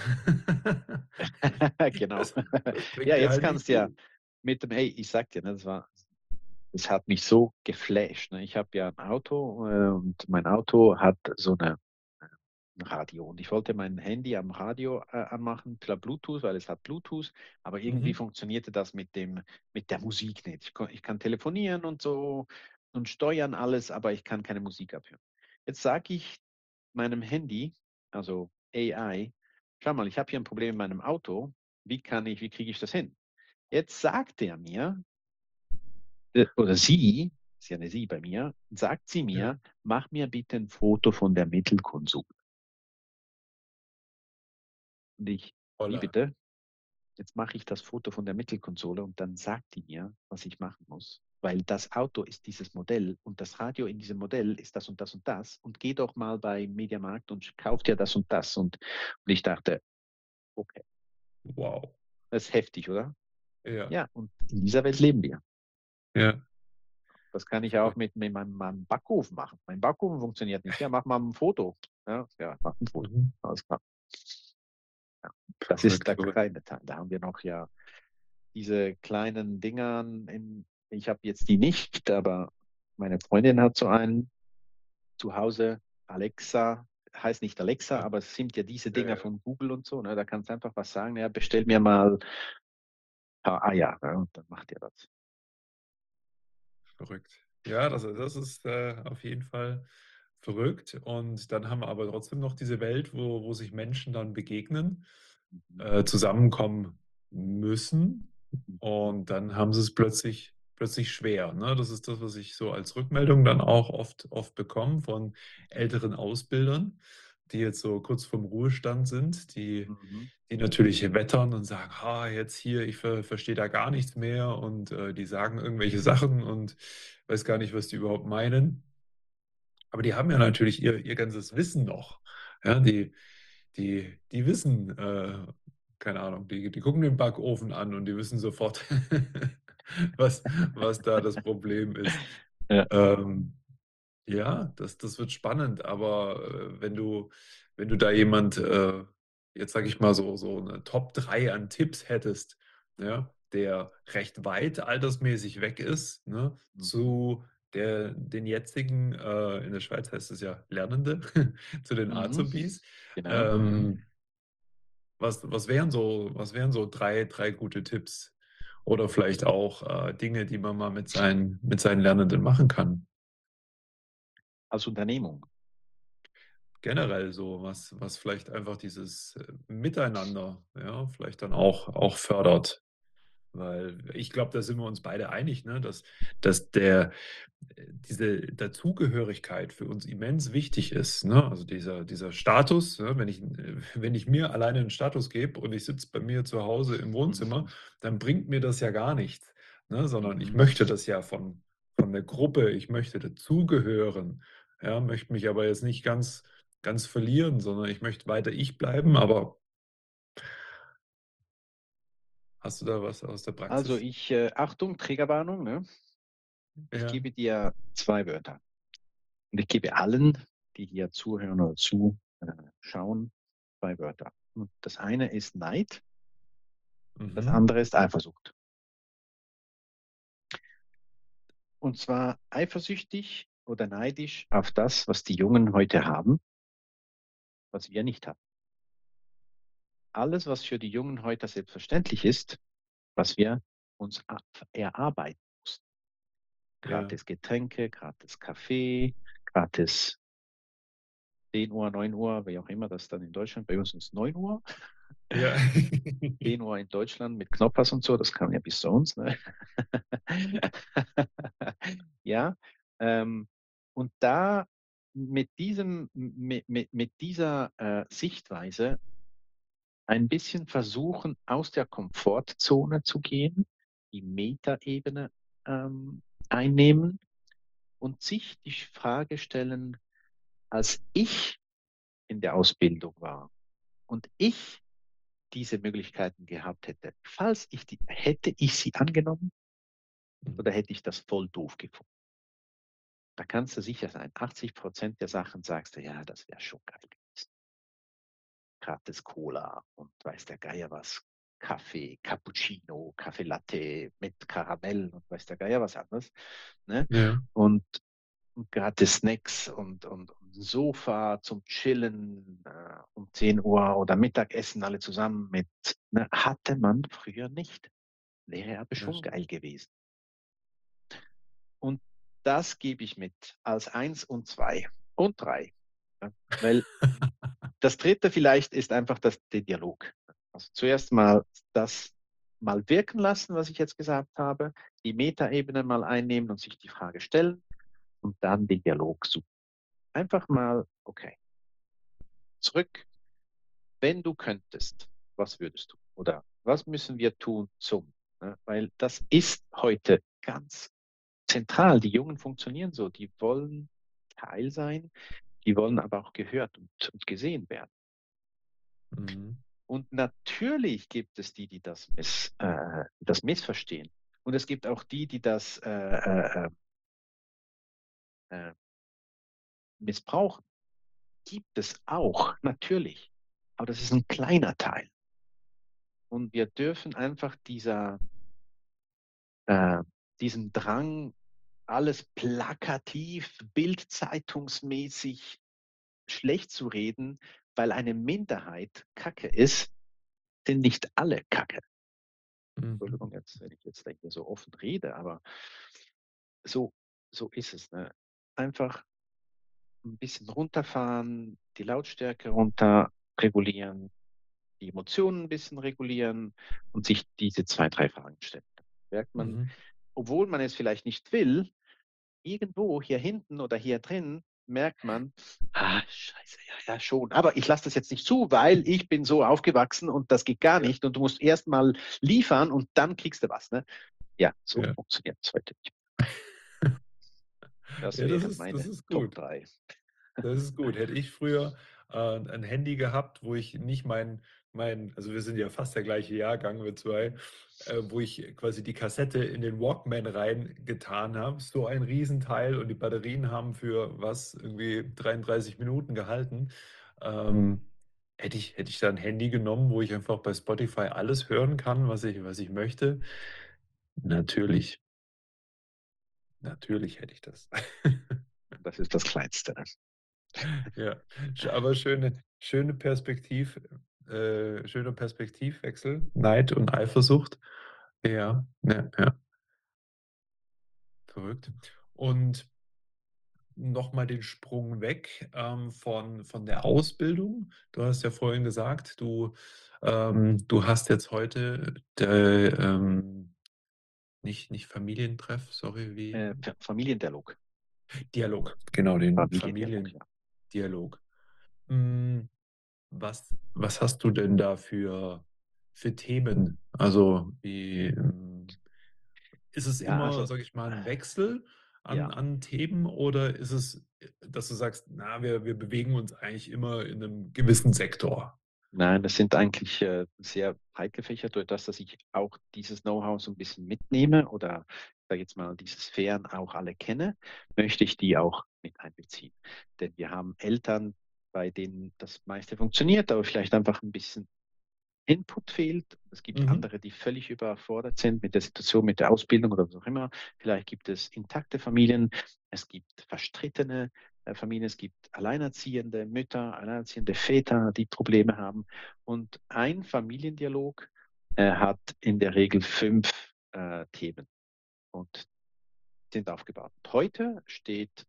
Speaker 3: Genau.
Speaker 2: Das
Speaker 3: Ja,
Speaker 2: bringt dir
Speaker 3: jetzt
Speaker 2: halt
Speaker 3: kannst
Speaker 2: nicht
Speaker 3: du ja
Speaker 2: viel.
Speaker 3: mit dem, hey, ich sag dir, ne, das hat mich so geflasht. Ne? Ich habe ja ein Auto und mein Auto hat so ein Radio. Und ich wollte mein Handy am Radio anmachen per Bluetooth, weil es hat Bluetooth, aber irgendwie
Speaker 2: Mhm.
Speaker 3: funktionierte das mit der Musik nicht. Ich kann telefonieren und so und steuern alles, aber ich kann keine Musik abhören. Jetzt sage ich meinem Handy, also AI, schau mal, ich habe hier ein Problem in meinem Auto. Wie kriege ich das hin? Jetzt sagt er mir, oder sie, ist ja eine sie bei mir, sagt sie
Speaker 2: Ja,
Speaker 3: mir, mach mir bitte ein Foto von der Mittelkonsole. Und ich, wie
Speaker 2: Holla.
Speaker 3: bitte? Jetzt mache ich das Foto von der Mittelkonsole und dann sagt die mir, was ich machen muss. Weil das Auto ist dieses Modell und das Radio in diesem Modell ist das und das und das. Und geh doch mal bei Mediamarkt und kauf dir das und das. Und ich dachte, okay,
Speaker 2: Wow.
Speaker 3: das ist heftig, oder?
Speaker 2: Ja,
Speaker 3: Ja, und in dieser Welt leben wir.
Speaker 2: ja.
Speaker 3: Das kann ich auch
Speaker 2: Verrückt.
Speaker 3: mit meinem Backofen machen. Mein Backofen funktioniert nicht. Ja, mach mal ein Foto. Ja, ja, mach ein Foto.
Speaker 2: Mhm.
Speaker 3: Alles klar. Ja. Das ist
Speaker 2: Verrückt,
Speaker 3: der
Speaker 2: verrückt.
Speaker 3: kleine Teil. Da haben wir noch ja diese kleinen Dingern. Ich habe jetzt die nicht, aber meine Freundin hat so einen zu Hause. Alexa, heißt nicht Alexa,
Speaker 2: Ja,
Speaker 3: aber es sind ja diese
Speaker 2: ja,
Speaker 3: Dinger
Speaker 2: ja.
Speaker 3: von Google und so. Ne? Da kannst du einfach was sagen. Ja, bestell mir mal ein paar Eier. Ne? Und dann macht ihr das.
Speaker 2: Verrückt. Ja, das ist auf jeden Fall verrückt. Und dann haben wir aber trotzdem noch diese Welt, wo sich Menschen dann begegnen,
Speaker 3: Mhm.
Speaker 2: zusammenkommen müssen.
Speaker 3: Mhm.
Speaker 2: Und dann haben sie es plötzlich schwer. Ne? Das ist das, was ich so als Rückmeldung dann auch oft bekomme von älteren Ausbildern, die jetzt so kurz vorm Ruhestand sind,
Speaker 3: Mhm.
Speaker 2: die natürlich wettern und sagen, jetzt hier, ich verstehe da gar nichts mehr und die sagen irgendwelche Sachen und weiß gar nicht, was die überhaupt meinen. Aber die haben ja natürlich ihr ganzes Wissen noch. Ja, die wissen, keine Ahnung, die gucken den Backofen an und die wissen sofort, was, was da das Problem ist.
Speaker 3: Ja.
Speaker 2: Ähm, ja, das wird spannend, aber wenn du da jemand, jetzt sage ich mal so eine Top 3 an Tipps hättest, ja, der recht weit altersmäßig weg ist, ne,
Speaker 3: Mhm.
Speaker 2: zu den jetzigen, in der Schweiz heißt es ja Lernende, zu den
Speaker 3: Mhm.
Speaker 2: Azubis.
Speaker 3: Genau.
Speaker 2: Was wären so drei gute Tipps? Oder vielleicht auch Dinge, die man mal mit seinen Lernenden machen kann?
Speaker 3: Als Unternehmung.
Speaker 2: Generell so, was vielleicht einfach dieses Miteinander, ja, vielleicht dann auch fördert. Weil ich glaube, da sind wir uns beide einig, ne, dass diese Dazugehörigkeit für uns immens wichtig ist. Ne? Also dieser Status, ne? Wenn ich mir alleine einen Status gebe und ich sitze bei mir zu Hause im Wohnzimmer, dann bringt mir das ja gar nichts. Ne? Sondern ich
Speaker 3: Mhm.
Speaker 2: möchte das ja von der Gruppe, ich möchte dazugehören. Ja, möchte mich aber jetzt nicht ganz verlieren, sondern ich möchte weiter ich bleiben. Aber hast du da was aus der
Speaker 3: Also
Speaker 2: Praxis?
Speaker 3: Achtung, Triggerwarnung, ne? Ich
Speaker 2: Ja.
Speaker 3: gebe dir zwei Wörter. Und ich gebe allen, die hier zuhören oder zuschauen, zwei Wörter. Und das eine ist Neid, das
Speaker 2: Mhm.
Speaker 3: andere ist Eifersucht. Und zwar eifersüchtig oder neidisch auf das, was die Jungen heute haben, was wir nicht haben. Alles, was für die Jungen heute selbstverständlich ist, was wir uns erarbeiten mussten.
Speaker 2: Ja.
Speaker 3: Gratis Getränke, gratis Kaffee, gratis 10 Uhr, 9 Uhr, wie auch immer das dann in Deutschland, bei uns ist es 9 Uhr,
Speaker 2: Ja.
Speaker 3: 10 Uhr in Deutschland mit Knoppers und so, das kam ja bis zu uns. Ne? Ja, und da mit dieser Sichtweise ein bisschen versuchen, aus der Komfortzone zu gehen, die Metaebene einnehmen und sich die Frage stellen, als ich in der Ausbildung war und ich diese Möglichkeiten gehabt hätte, hätte ich sie angenommen
Speaker 2: Mhm.
Speaker 3: oder hätte ich das voll doof gefunden? Da kannst du sicher sein, 80% der Sachen sagst du, ja, das wäre schon geil gewesen. Gratis Cola und weiß der Geier was, Kaffee, Cappuccino, Kaffee Latte mit Karamell und weiß der Geier was anderes. Ne?
Speaker 2: Ja,
Speaker 3: Und gratis Snacks und Sofa zum Chillen um 10 Uhr oder Mittagessen alle zusammen mit, ne? Hatte man früher nicht. Wäre aber
Speaker 2: das
Speaker 3: schon
Speaker 2: stimmt.
Speaker 3: geil gewesen. Und das gebe ich mit als 1 und 2 und 3. Ja? Weil das dritte vielleicht ist einfach der Dialog. Also zuerst mal das mal wirken lassen, was ich jetzt gesagt habe, die Metaebene mal einnehmen und sich die Frage stellen und dann den Dialog suchen. Einfach mal, okay, zurück, wenn du könntest, was würdest du? Oder was müssen wir tun zum? Ne? Weil das ist heute ganz zentral. Die Jungen funktionieren so, die wollen Teil sein, die wollen aber auch gehört und gesehen werden.
Speaker 2: Mhm.
Speaker 3: Und natürlich gibt es die, die das missverstehen. Und es gibt auch die, die das äh, missbrauchen. Gibt es auch, natürlich. Aber das ist ein kleiner Teil. Und wir dürfen einfach äh, diesem Drang, alles plakativ, bildzeitungsmäßig schlecht zu reden, weil eine Minderheit Kacke ist, sind nicht alle Kacke.
Speaker 2: Mhm.
Speaker 3: Entschuldigung, jetzt, wenn ich jetzt hier so offen rede, aber so, so ist es. Ne? Einfach ein bisschen runterfahren, die Lautstärke runter regulieren, die Emotionen ein bisschen regulieren und sich diese 2, 3 Fragen stellen. Dann merkt man,
Speaker 2: Mhm.
Speaker 3: obwohl man es vielleicht nicht will, irgendwo hier hinten oder hier drin merkt man, scheiße, ja, ja, schon. Aber ich lasse das jetzt nicht zu, weil ich bin so aufgewachsen und das geht gar
Speaker 2: Ja,
Speaker 3: nicht und du musst erst mal liefern und dann kriegst du was. Ne? Ja, so
Speaker 2: ja.
Speaker 3: funktioniert es heute nicht. Das
Speaker 2: Ja,
Speaker 3: wären
Speaker 2: das
Speaker 3: meine
Speaker 2: ist
Speaker 3: Top
Speaker 2: gut.
Speaker 3: 3.
Speaker 2: Das ist gut. Hätte ich früher ein Handy gehabt, wo ich nicht also wir sind ja fast der gleiche Jahrgang, wir zwei, wo ich quasi die Kassette in den Walkman reingetan habe, so ein Riesenteil und die Batterien haben für was, irgendwie 33 Minuten gehalten. Ähm, hätte ich da ein Handy genommen, wo ich einfach bei Spotify alles hören kann, was ich möchte? Natürlich, natürlich hätte ich das.
Speaker 3: Das ist das Kleinste. Ne?
Speaker 2: Ja, aber schöner Perspektivwechsel, Neid und Eifersucht. Ja, ja, ja, verrückt. Und noch mal den Sprung weg, von der Ausbildung. Du hast ja vorhin gesagt, du hast jetzt heute nicht Familientreff, sorry, wie
Speaker 3: Familiendialog.
Speaker 2: Dialog, genau, den
Speaker 3: Familiendialog, ja.
Speaker 2: Familiendialog. Hm. Was hast du denn da für Themen? Also, ist es
Speaker 3: Ja,
Speaker 2: immer,
Speaker 3: also,
Speaker 2: sage ich mal, ein Wechsel
Speaker 3: ja.
Speaker 2: an Themen oder ist es, dass du sagst: „Na, wir bewegen uns eigentlich immer in einem gewissen Sektor?“
Speaker 3: Nein, das sind eigentlich sehr breit gefächert, durch das, dass ich auch dieses Know-how so ein bisschen mitnehme oder sage jetzt mal, diese Sphären auch alle kenne, möchte ich die auch mit einbeziehen. Denn wir haben Eltern, bei denen das meiste funktioniert, aber vielleicht einfach ein bisschen Input fehlt. Es gibt
Speaker 2: Mhm,
Speaker 3: andere, die völlig überfordert sind mit der Situation, mit der Ausbildung oder was auch immer. Vielleicht gibt es intakte Familien, es gibt verstrittene Familien, es gibt alleinerziehende Mütter, alleinerziehende Väter, die Probleme haben. Und ein Familiendialog hat in der Regel 5 Themen und sind aufgebaut. Und heute steht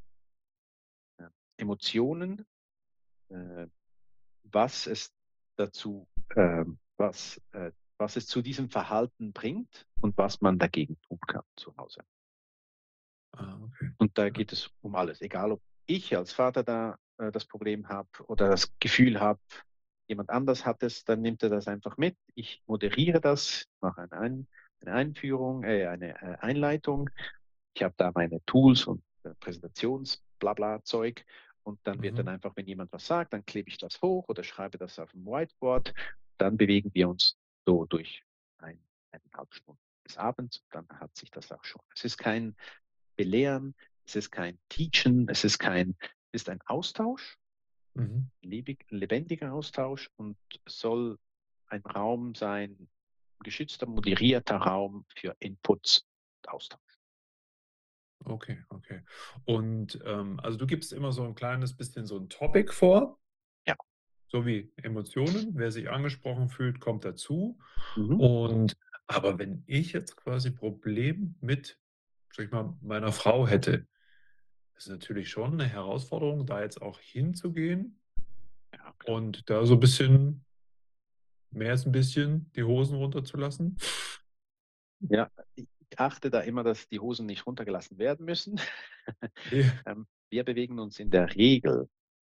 Speaker 3: Emotionen, äh, was es dazu, was es zu diesem Verhalten bringt und was man dagegen tun kann zu Hause.
Speaker 2: okay.
Speaker 3: Und da
Speaker 2: Ja,
Speaker 3: geht es um alles, egal ob ich als Vater da das Problem habe oder das Gefühl habe, jemand anders hat es, dann nimmt er das einfach mit. Ich moderiere das, mache eine Einführung, eine Einleitung. Ich habe da meine Tools und Präsentations-Blabla-Zeug. Und dann wird dann
Speaker 2: Mhm.
Speaker 3: einfach, wenn jemand was sagt, dann klebe ich das hoch oder schreibe das auf dem Whiteboard. Dann bewegen wir uns so durch 1,5 Stunden des Abends. Und dann hat sich das auch schon. Es ist kein Belehren, es ist kein Teachen, es ist ein Austausch,
Speaker 2: Mhm.
Speaker 3: lebendiger Austausch und soll ein Raum sein, ein geschützter, moderierter Raum für Inputs und Austausch.
Speaker 2: Okay, okay. Und also du gibst immer so ein kleines bisschen so ein Topic vor,
Speaker 3: Ja.
Speaker 2: so wie Emotionen. Wer sich angesprochen fühlt, kommt dazu.
Speaker 3: Mhm.
Speaker 2: Und aber wenn ich jetzt quasi Problem mit, sag ich mal, meiner Frau hätte, ist natürlich schon eine Herausforderung, da jetzt auch hinzugehen
Speaker 3: Ja, klar.
Speaker 2: und da so ein bisschen mehr als ein bisschen die Hosen runterzulassen.
Speaker 3: Ja, ich achte da immer, dass die Hosen nicht runtergelassen werden müssen.
Speaker 2: Ja.
Speaker 3: Wir bewegen uns in der Regel,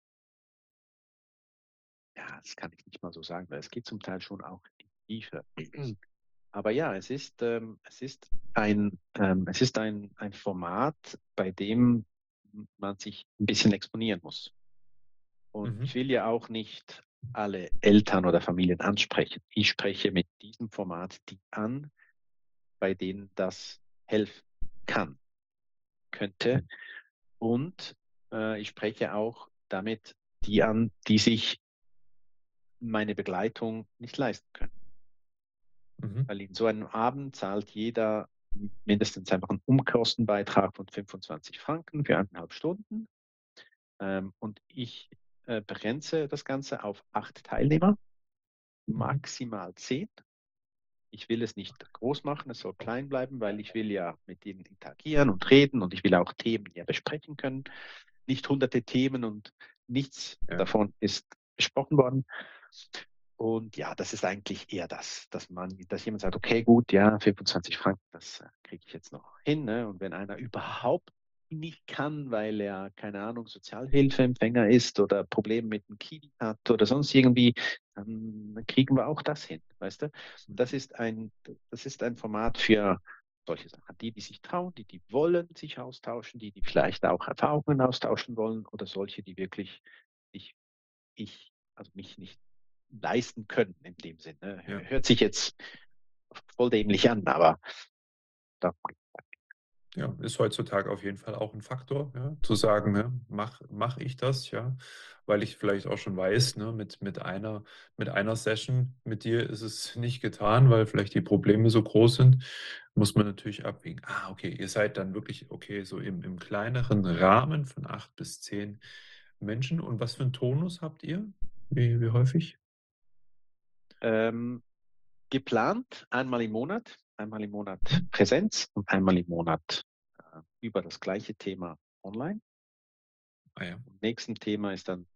Speaker 3: ja, das kann ich nicht mal so sagen, weil es geht zum Teil schon auch in die Tiefe. Aber ja, es ist ein Format, bei dem man sich ein bisschen exponieren muss. Und ich
Speaker 2: Mhm.
Speaker 3: will ja auch nicht alle Eltern oder Familien ansprechen. Ich spreche mit diesem Format die an, bei denen das helfen kann, könnte. Und ich spreche auch damit die an, die sich meine Begleitung nicht leisten können.
Speaker 2: Mhm.
Speaker 3: Weil in so einem Abend zahlt jeder mindestens einfach einen Umkostenbeitrag von 25 Franken für 1,5 Stunden. Und ich begrenze das Ganze auf 8 Teilnehmer,
Speaker 2: Mhm.
Speaker 3: maximal 10. Ich will es nicht groß machen, es soll klein bleiben, weil ich will ja mit ihnen interagieren und reden und ich will auch Themen ja besprechen können. Nicht hunderte Themen und nichts
Speaker 2: Ja.
Speaker 3: davon ist besprochen worden. Und ja, das ist eigentlich eher das, dass jemand sagt, okay, gut, ja, 25 Franken, das kriege ich jetzt noch hin. Ne? Und wenn einer überhaupt nicht kann, weil er, keine Ahnung, Sozialhilfeempfänger ist oder Probleme mit dem Knie hat oder sonst irgendwie, dann kriegen wir auch das hin, weißt du? Und das ist ein Format für solche Sachen. Die sich trauen, die wollen sich austauschen, die vielleicht auch Erfahrungen austauschen wollen oder solche, die wirklich ich, also mich nicht leisten können in dem Sinne.
Speaker 2: Ja.
Speaker 3: Hört sich jetzt voll dämlich an, aber da,
Speaker 2: Ja, ist heutzutage auf jeden Fall auch ein Faktor, ja, zu sagen, ne, mach ich das, ja? Weil ich vielleicht auch schon weiß, ne, mit einer Session mit dir ist es nicht getan, weil vielleicht die Probleme so groß sind, muss man natürlich abwägen. Ah, okay, ihr seid dann wirklich, okay, so im kleineren Rahmen von 8 bis 10 Menschen. Und was für 'n Tonus habt ihr? Wie häufig?
Speaker 3: ähm, geplant einmal im Monat
Speaker 2: Mhm.
Speaker 3: Präsenz und einmal im Monat über das gleiche Thema online.
Speaker 2: Ah ja.
Speaker 3: Und nächsten Thema ist dann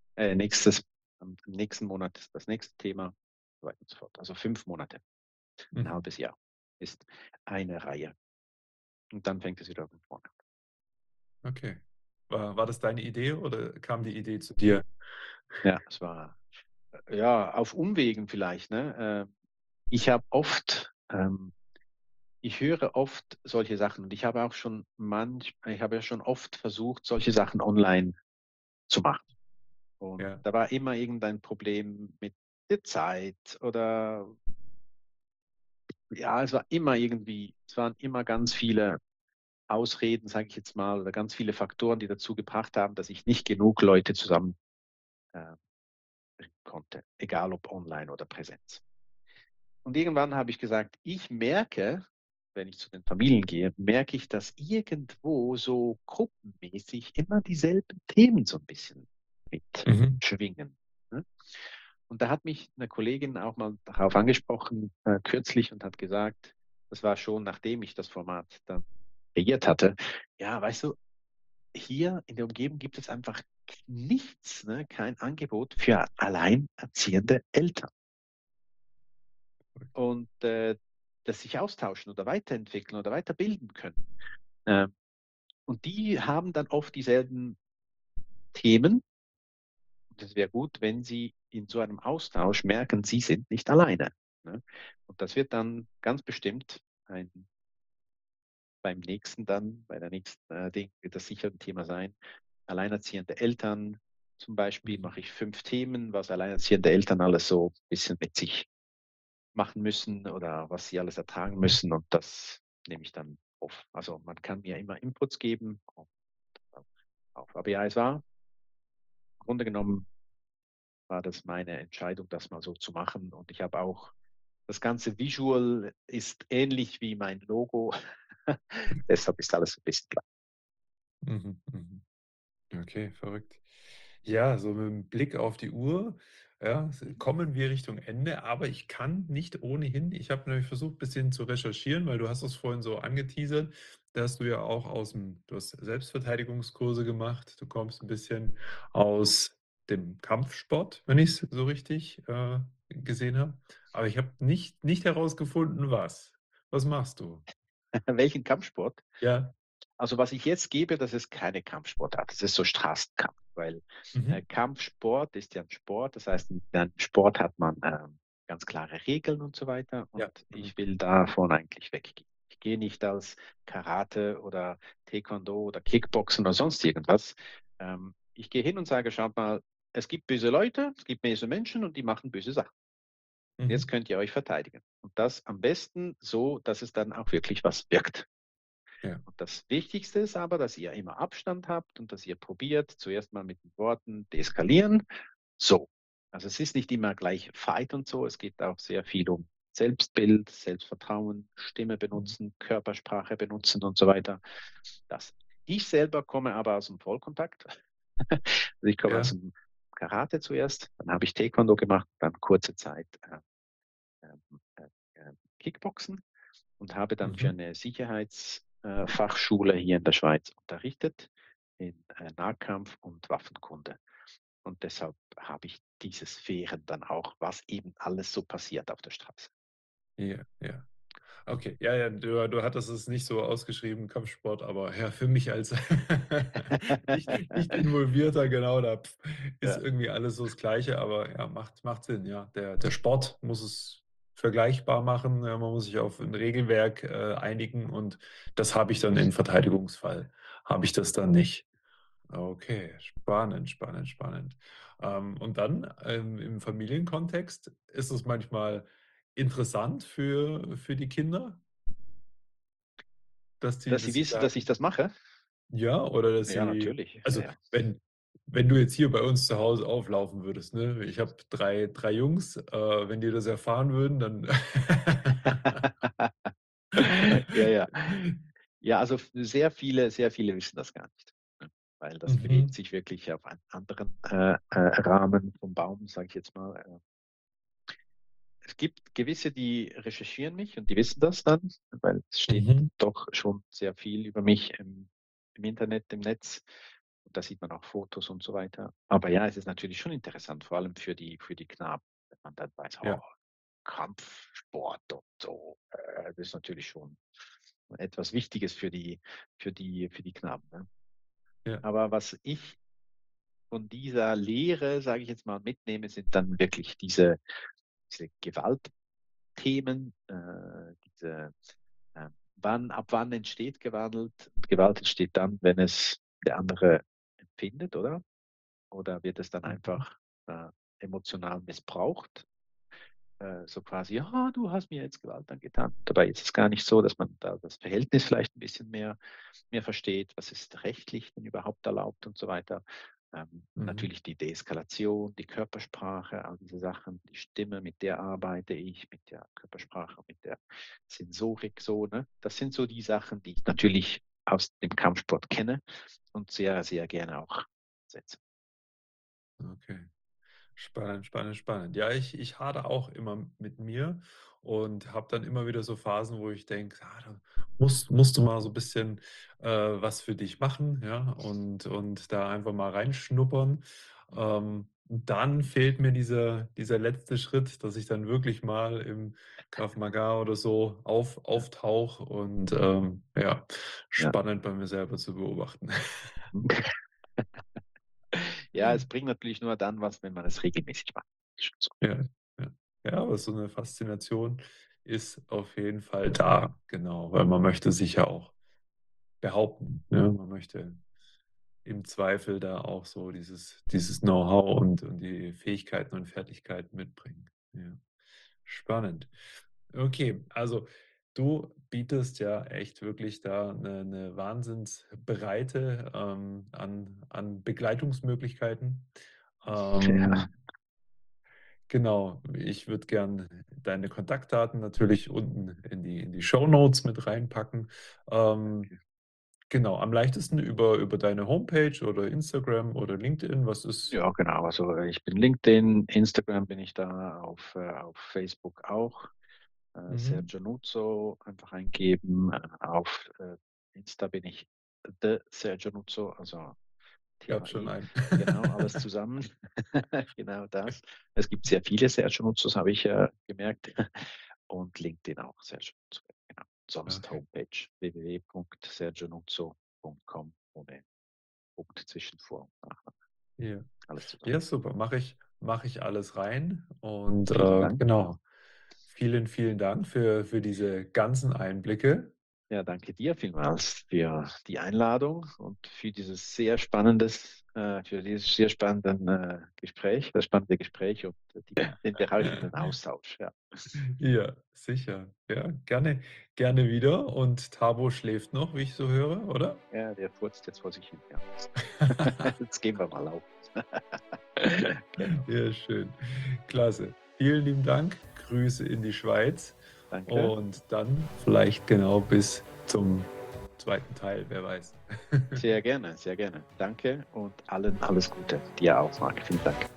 Speaker 3: im nächsten Monat ist das nächste Thema, so weiter und so fort. Also 5 Monate, ein
Speaker 2: Mhm.
Speaker 3: halbes Jahr ist eine Reihe. Und dann fängt es wieder von vorne an.
Speaker 2: Okay. War das deine Idee oder kam die Idee zu dir?
Speaker 3: Ja, es war ja auf Umwegen vielleicht, ne? Ich habe oft Ich höre oft solche Sachen und ich habe ja schon oft versucht, solche Sachen online zu machen. Und
Speaker 2: Ja.
Speaker 3: da war immer irgendein Problem mit der Zeit oder ja, es waren immer ganz viele Ausreden, sage ich jetzt mal, oder ganz viele Faktoren, die dazu gebracht haben, dass ich nicht genug Leute zusammen äh, bringen konnte, egal ob online oder Präsenz. Und irgendwann habe ich gesagt, ich merke, wenn ich zu den Familien gehe, merke ich, dass irgendwo so gruppenmäßig immer dieselben Themen so ein bisschen
Speaker 2: Mhm.
Speaker 3: mitschwingen. Ne? Und da hat mich eine Kollegin auch mal darauf angesprochen, kürzlich, und hat gesagt, das war schon nachdem ich das Format dann kreiert hatte, ja, weißt du, hier in der Umgebung gibt es einfach nichts, ne, kein Angebot für alleinerziehende Eltern. Und das sich austauschen oder weiterentwickeln oder weiterbilden können. Äh, und die haben dann oft dieselben Themen. Und es wäre gut, wenn sie in so einem Austausch merken, sie sind nicht alleine. Ne? Und das wird dann ganz bestimmt beim nächsten dann, bei der nächsten Ding wird das sicher ein Thema sein. Alleinerziehende Eltern zum Beispiel
Speaker 2: Mhm.
Speaker 3: mache ich 5 Themen, was alleinerziehende Eltern alles so ein bisschen mit sich machen müssen oder was sie alles ertragen müssen und das nehme ich dann auf. Also man kann mir immer Inputs geben. Auf. Aber ja, es war im Grunde genommen war das meine Entscheidung, das mal so zu machen. Und ich habe auch das ganze Visual ist ähnlich wie mein Logo. Deshalb ist alles so ein bisschen gleich.
Speaker 2: Mhm. Mhm. Okay, verrückt. Ja, so mit dem Blick auf die Uhr, ja, kommen wir Richtung Ende, aber ich kann nicht ohnehin, ich habe nämlich versucht, ein bisschen zu recherchieren, weil du hast es vorhin so angeteasert, dass du ja auch du hast Selbstverteidigungskurse gemacht, du kommst ein bisschen aus dem Kampfsport, wenn ich es so richtig gesehen habe. Aber ich habe nicht herausgefunden, was. Was machst du?
Speaker 3: Welchen Kampfsport?
Speaker 2: Ja.
Speaker 3: Also was ich jetzt gebe, das ist keine Kampfsportart, das ist so Straßenkampf, weil
Speaker 2: Mhm.
Speaker 3: Kampfsport ist ja ein Sport, das heißt, in einem Sport hat man ganz klare Regeln und so weiter und
Speaker 2: Ja. Mhm.
Speaker 3: ich will davon eigentlich weggehen. Ich gehe nicht als Karate oder Taekwondo oder Kickboxen oder sonst irgendwas. Ich gehe hin und sage, schaut mal, es gibt böse Leute, es gibt böse Menschen und die machen böse Sachen. Jetzt
Speaker 2: Mhm.
Speaker 3: könnt ihr euch verteidigen. Und das am besten so, dass es dann auch wirklich was wirkt.
Speaker 2: Ja.
Speaker 3: Und das Wichtigste ist aber, dass ihr immer Abstand habt und dass ihr probiert, zuerst mal mit den Worten deeskalieren. So. Also es ist nicht immer gleich Fight und so. Es geht auch sehr viel um Selbstbild, Selbstvertrauen, Stimme
Speaker 2: Mhm.
Speaker 3: benutzen, Körpersprache benutzen und so weiter. Das. Ich selber komme aber aus dem Vollkontakt. Also ich komme aus
Speaker 2: Ja.
Speaker 3: dem Karate zuerst, dann habe ich Taekwondo gemacht, dann kurze Zeit Kickboxen und habe dann für
Speaker 2: Mhm.
Speaker 3: eine Sicherheitsfachschule hier in der Schweiz unterrichtet in Nahkampf und Waffenkunde. Und deshalb habe ich diese Sphären dann auch, was eben alles so passiert auf der Straße.
Speaker 2: Ja, ja. Okay, ja, ja, du hattest es nicht so ausgeschrieben, Kampfsport, aber ja, für mich als nicht involvierter, genau, da ist
Speaker 3: Ja,
Speaker 2: irgendwie alles so das Gleiche, aber ja, macht Sinn, ja. Der Sport muss es vergleichbar machen, ja, man muss sich auf ein Regelwerk, einigen und das habe ich dann im Verteidigungsfall habe ich das dann nicht. Okay, spannend, spannend, spannend. Und dann, im Familienkontext ist es manchmal interessant für die Kinder,
Speaker 3: dass
Speaker 2: dass
Speaker 3: Sie
Speaker 2: sie
Speaker 3: wissen, dass
Speaker 2: sagen
Speaker 3: ich das mache?
Speaker 2: ja, oder dass
Speaker 3: Ja,
Speaker 2: sie
Speaker 3: natürlich. Ja,
Speaker 2: also,
Speaker 3: ja.
Speaker 2: wenn du jetzt hier bei uns zu Hause auflaufen würdest, ne? Ich habe drei Jungs, wenn die das erfahren würden, dann
Speaker 3: Ja, ja. Ja, also sehr viele wissen das gar nicht, ne? Weil das bewegt
Speaker 2: Mhm,
Speaker 3: sich wirklich auf einen anderen Rahmen vom Baum, sage ich jetzt mal. Es gibt gewisse, die recherchieren mich und die wissen das dann, weil es steht
Speaker 2: mhm,
Speaker 3: doch schon sehr viel über mich im Internet, im Netz. Und da sieht man auch Fotos und so weiter. Aber ja, es ist natürlich schon interessant, vor allem für die Knaben, wenn man dann weiß, oh,
Speaker 2: ja,
Speaker 3: Kampfsport und so. Das ist natürlich schon etwas Wichtiges für die Knaben. Ne?
Speaker 2: ja,
Speaker 3: Aber was ich von dieser Lehre, sage ich jetzt mal, mitnehme, sind dann wirklich diese Gewaltthemen, ab wann entsteht Gewalt? Gewalt entsteht dann, wenn es der andere empfindet, oder? Oder wird es dann
Speaker 2: mhm,
Speaker 3: einfach emotional missbraucht? So quasi, ja, du hast mir jetzt Gewalt angetan. Dabei ist es gar nicht so, dass man da das Verhältnis vielleicht ein bisschen mehr versteht, was ist rechtlich denn überhaupt erlaubt und so weiter.
Speaker 2: mhm.
Speaker 3: Natürlich die Deeskalation, die Körpersprache, all diese Sachen, die Stimme, mit der arbeite ich, mit der Körpersprache, mit der Sensorik so, ne? Das sind so die Sachen, die ich natürlich aus dem Kampfsport kenne und sehr, sehr gerne auch setze.
Speaker 2: Okay. Spannend, spannend, spannend. Ja, ich hadere auch immer mit mir und habe dann immer wieder so Phasen, wo ich denke: „Ah, da musst du mal so ein bisschen, was für dich machen, ja, und da einfach mal reinschnuppern.“ dann fehlt mir dieser letzte Schritt, dass ich dann wirklich mal im Krav Maga oder so auftauche und, ja,
Speaker 3: Ja.
Speaker 2: spannend bei mir selber zu beobachten.
Speaker 3: Ja, es bringt natürlich nur dann was, wenn man es regelmäßig macht. Schon so.
Speaker 2: Ja, ja. Ja, aber so 'ne Faszination ist auf jeden Fall da, genau, weil man möchte sich ja auch behaupten. Ne? Man möchte im Zweifel da auch so dieses Know-how und die Fähigkeiten und Fertigkeiten mitbringen. Ja. Spannend. Okay, also du bietest ja echt wirklich da eine Wahnsinnsbreite an Begleitungsmöglichkeiten.
Speaker 3: Ja,
Speaker 2: Ähm, genau, ich würde gern deine Kontaktdaten natürlich unten in die Shownotes mit reinpacken. Ähm,
Speaker 3: danke.
Speaker 2: genau, am leichtesten über deine Homepage oder Instagram oder LinkedIn. Was ist?
Speaker 3: Ja, genau. Also ich bin LinkedIn, Instagram bin ich da, auf Facebook auch.
Speaker 2: Mhm.
Speaker 3: Sergio Nuzzo einfach eingeben. Auf Insta bin ich The Sergio Nuzzo, also
Speaker 2: Gab schon
Speaker 3: THI.
Speaker 2: einen.
Speaker 3: Genau, alles zusammen. Genau das. Es gibt sehr viele Sergio Nuzzos, habe ich gemerkt. Und LinkedIn auch, Sergio Nuzzo. Genau. Sonst
Speaker 2: Okay.
Speaker 3: Homepage www.sergionuzzo.com ohne Punkt zwischen Vor- und Nachname.
Speaker 2: Ja.
Speaker 3: Alles zusammen.
Speaker 2: Ja, super. Mache ich alles rein. Und
Speaker 3: Vielen Dank.
Speaker 2: genau. Vielen Dank für diese ganzen Einblicke.
Speaker 3: Ja, danke dir vielmals für die Einladung und für dieses sehr spannenden Gespräch, das spannende Gespräch und den behaltenden Austausch. Ja,
Speaker 2: Ja, sicher. Ja, gerne wieder. Und Tabo schläft noch, wie ich so höre, oder?
Speaker 3: ja, der furzt jetzt vor sich hin. Ja. Jetzt gehen wir mal auf. Genau.
Speaker 2: Ja, schön. Klasse. Vielen lieben Dank. Grüße in die Schweiz.
Speaker 3: Danke.
Speaker 2: Und dann vielleicht genau bis zum zweiten Teil, wer weiß.
Speaker 3: Sehr gerne, sehr gerne. Danke und allen alles Gute. Dir auch, Marc. Vielen Dank.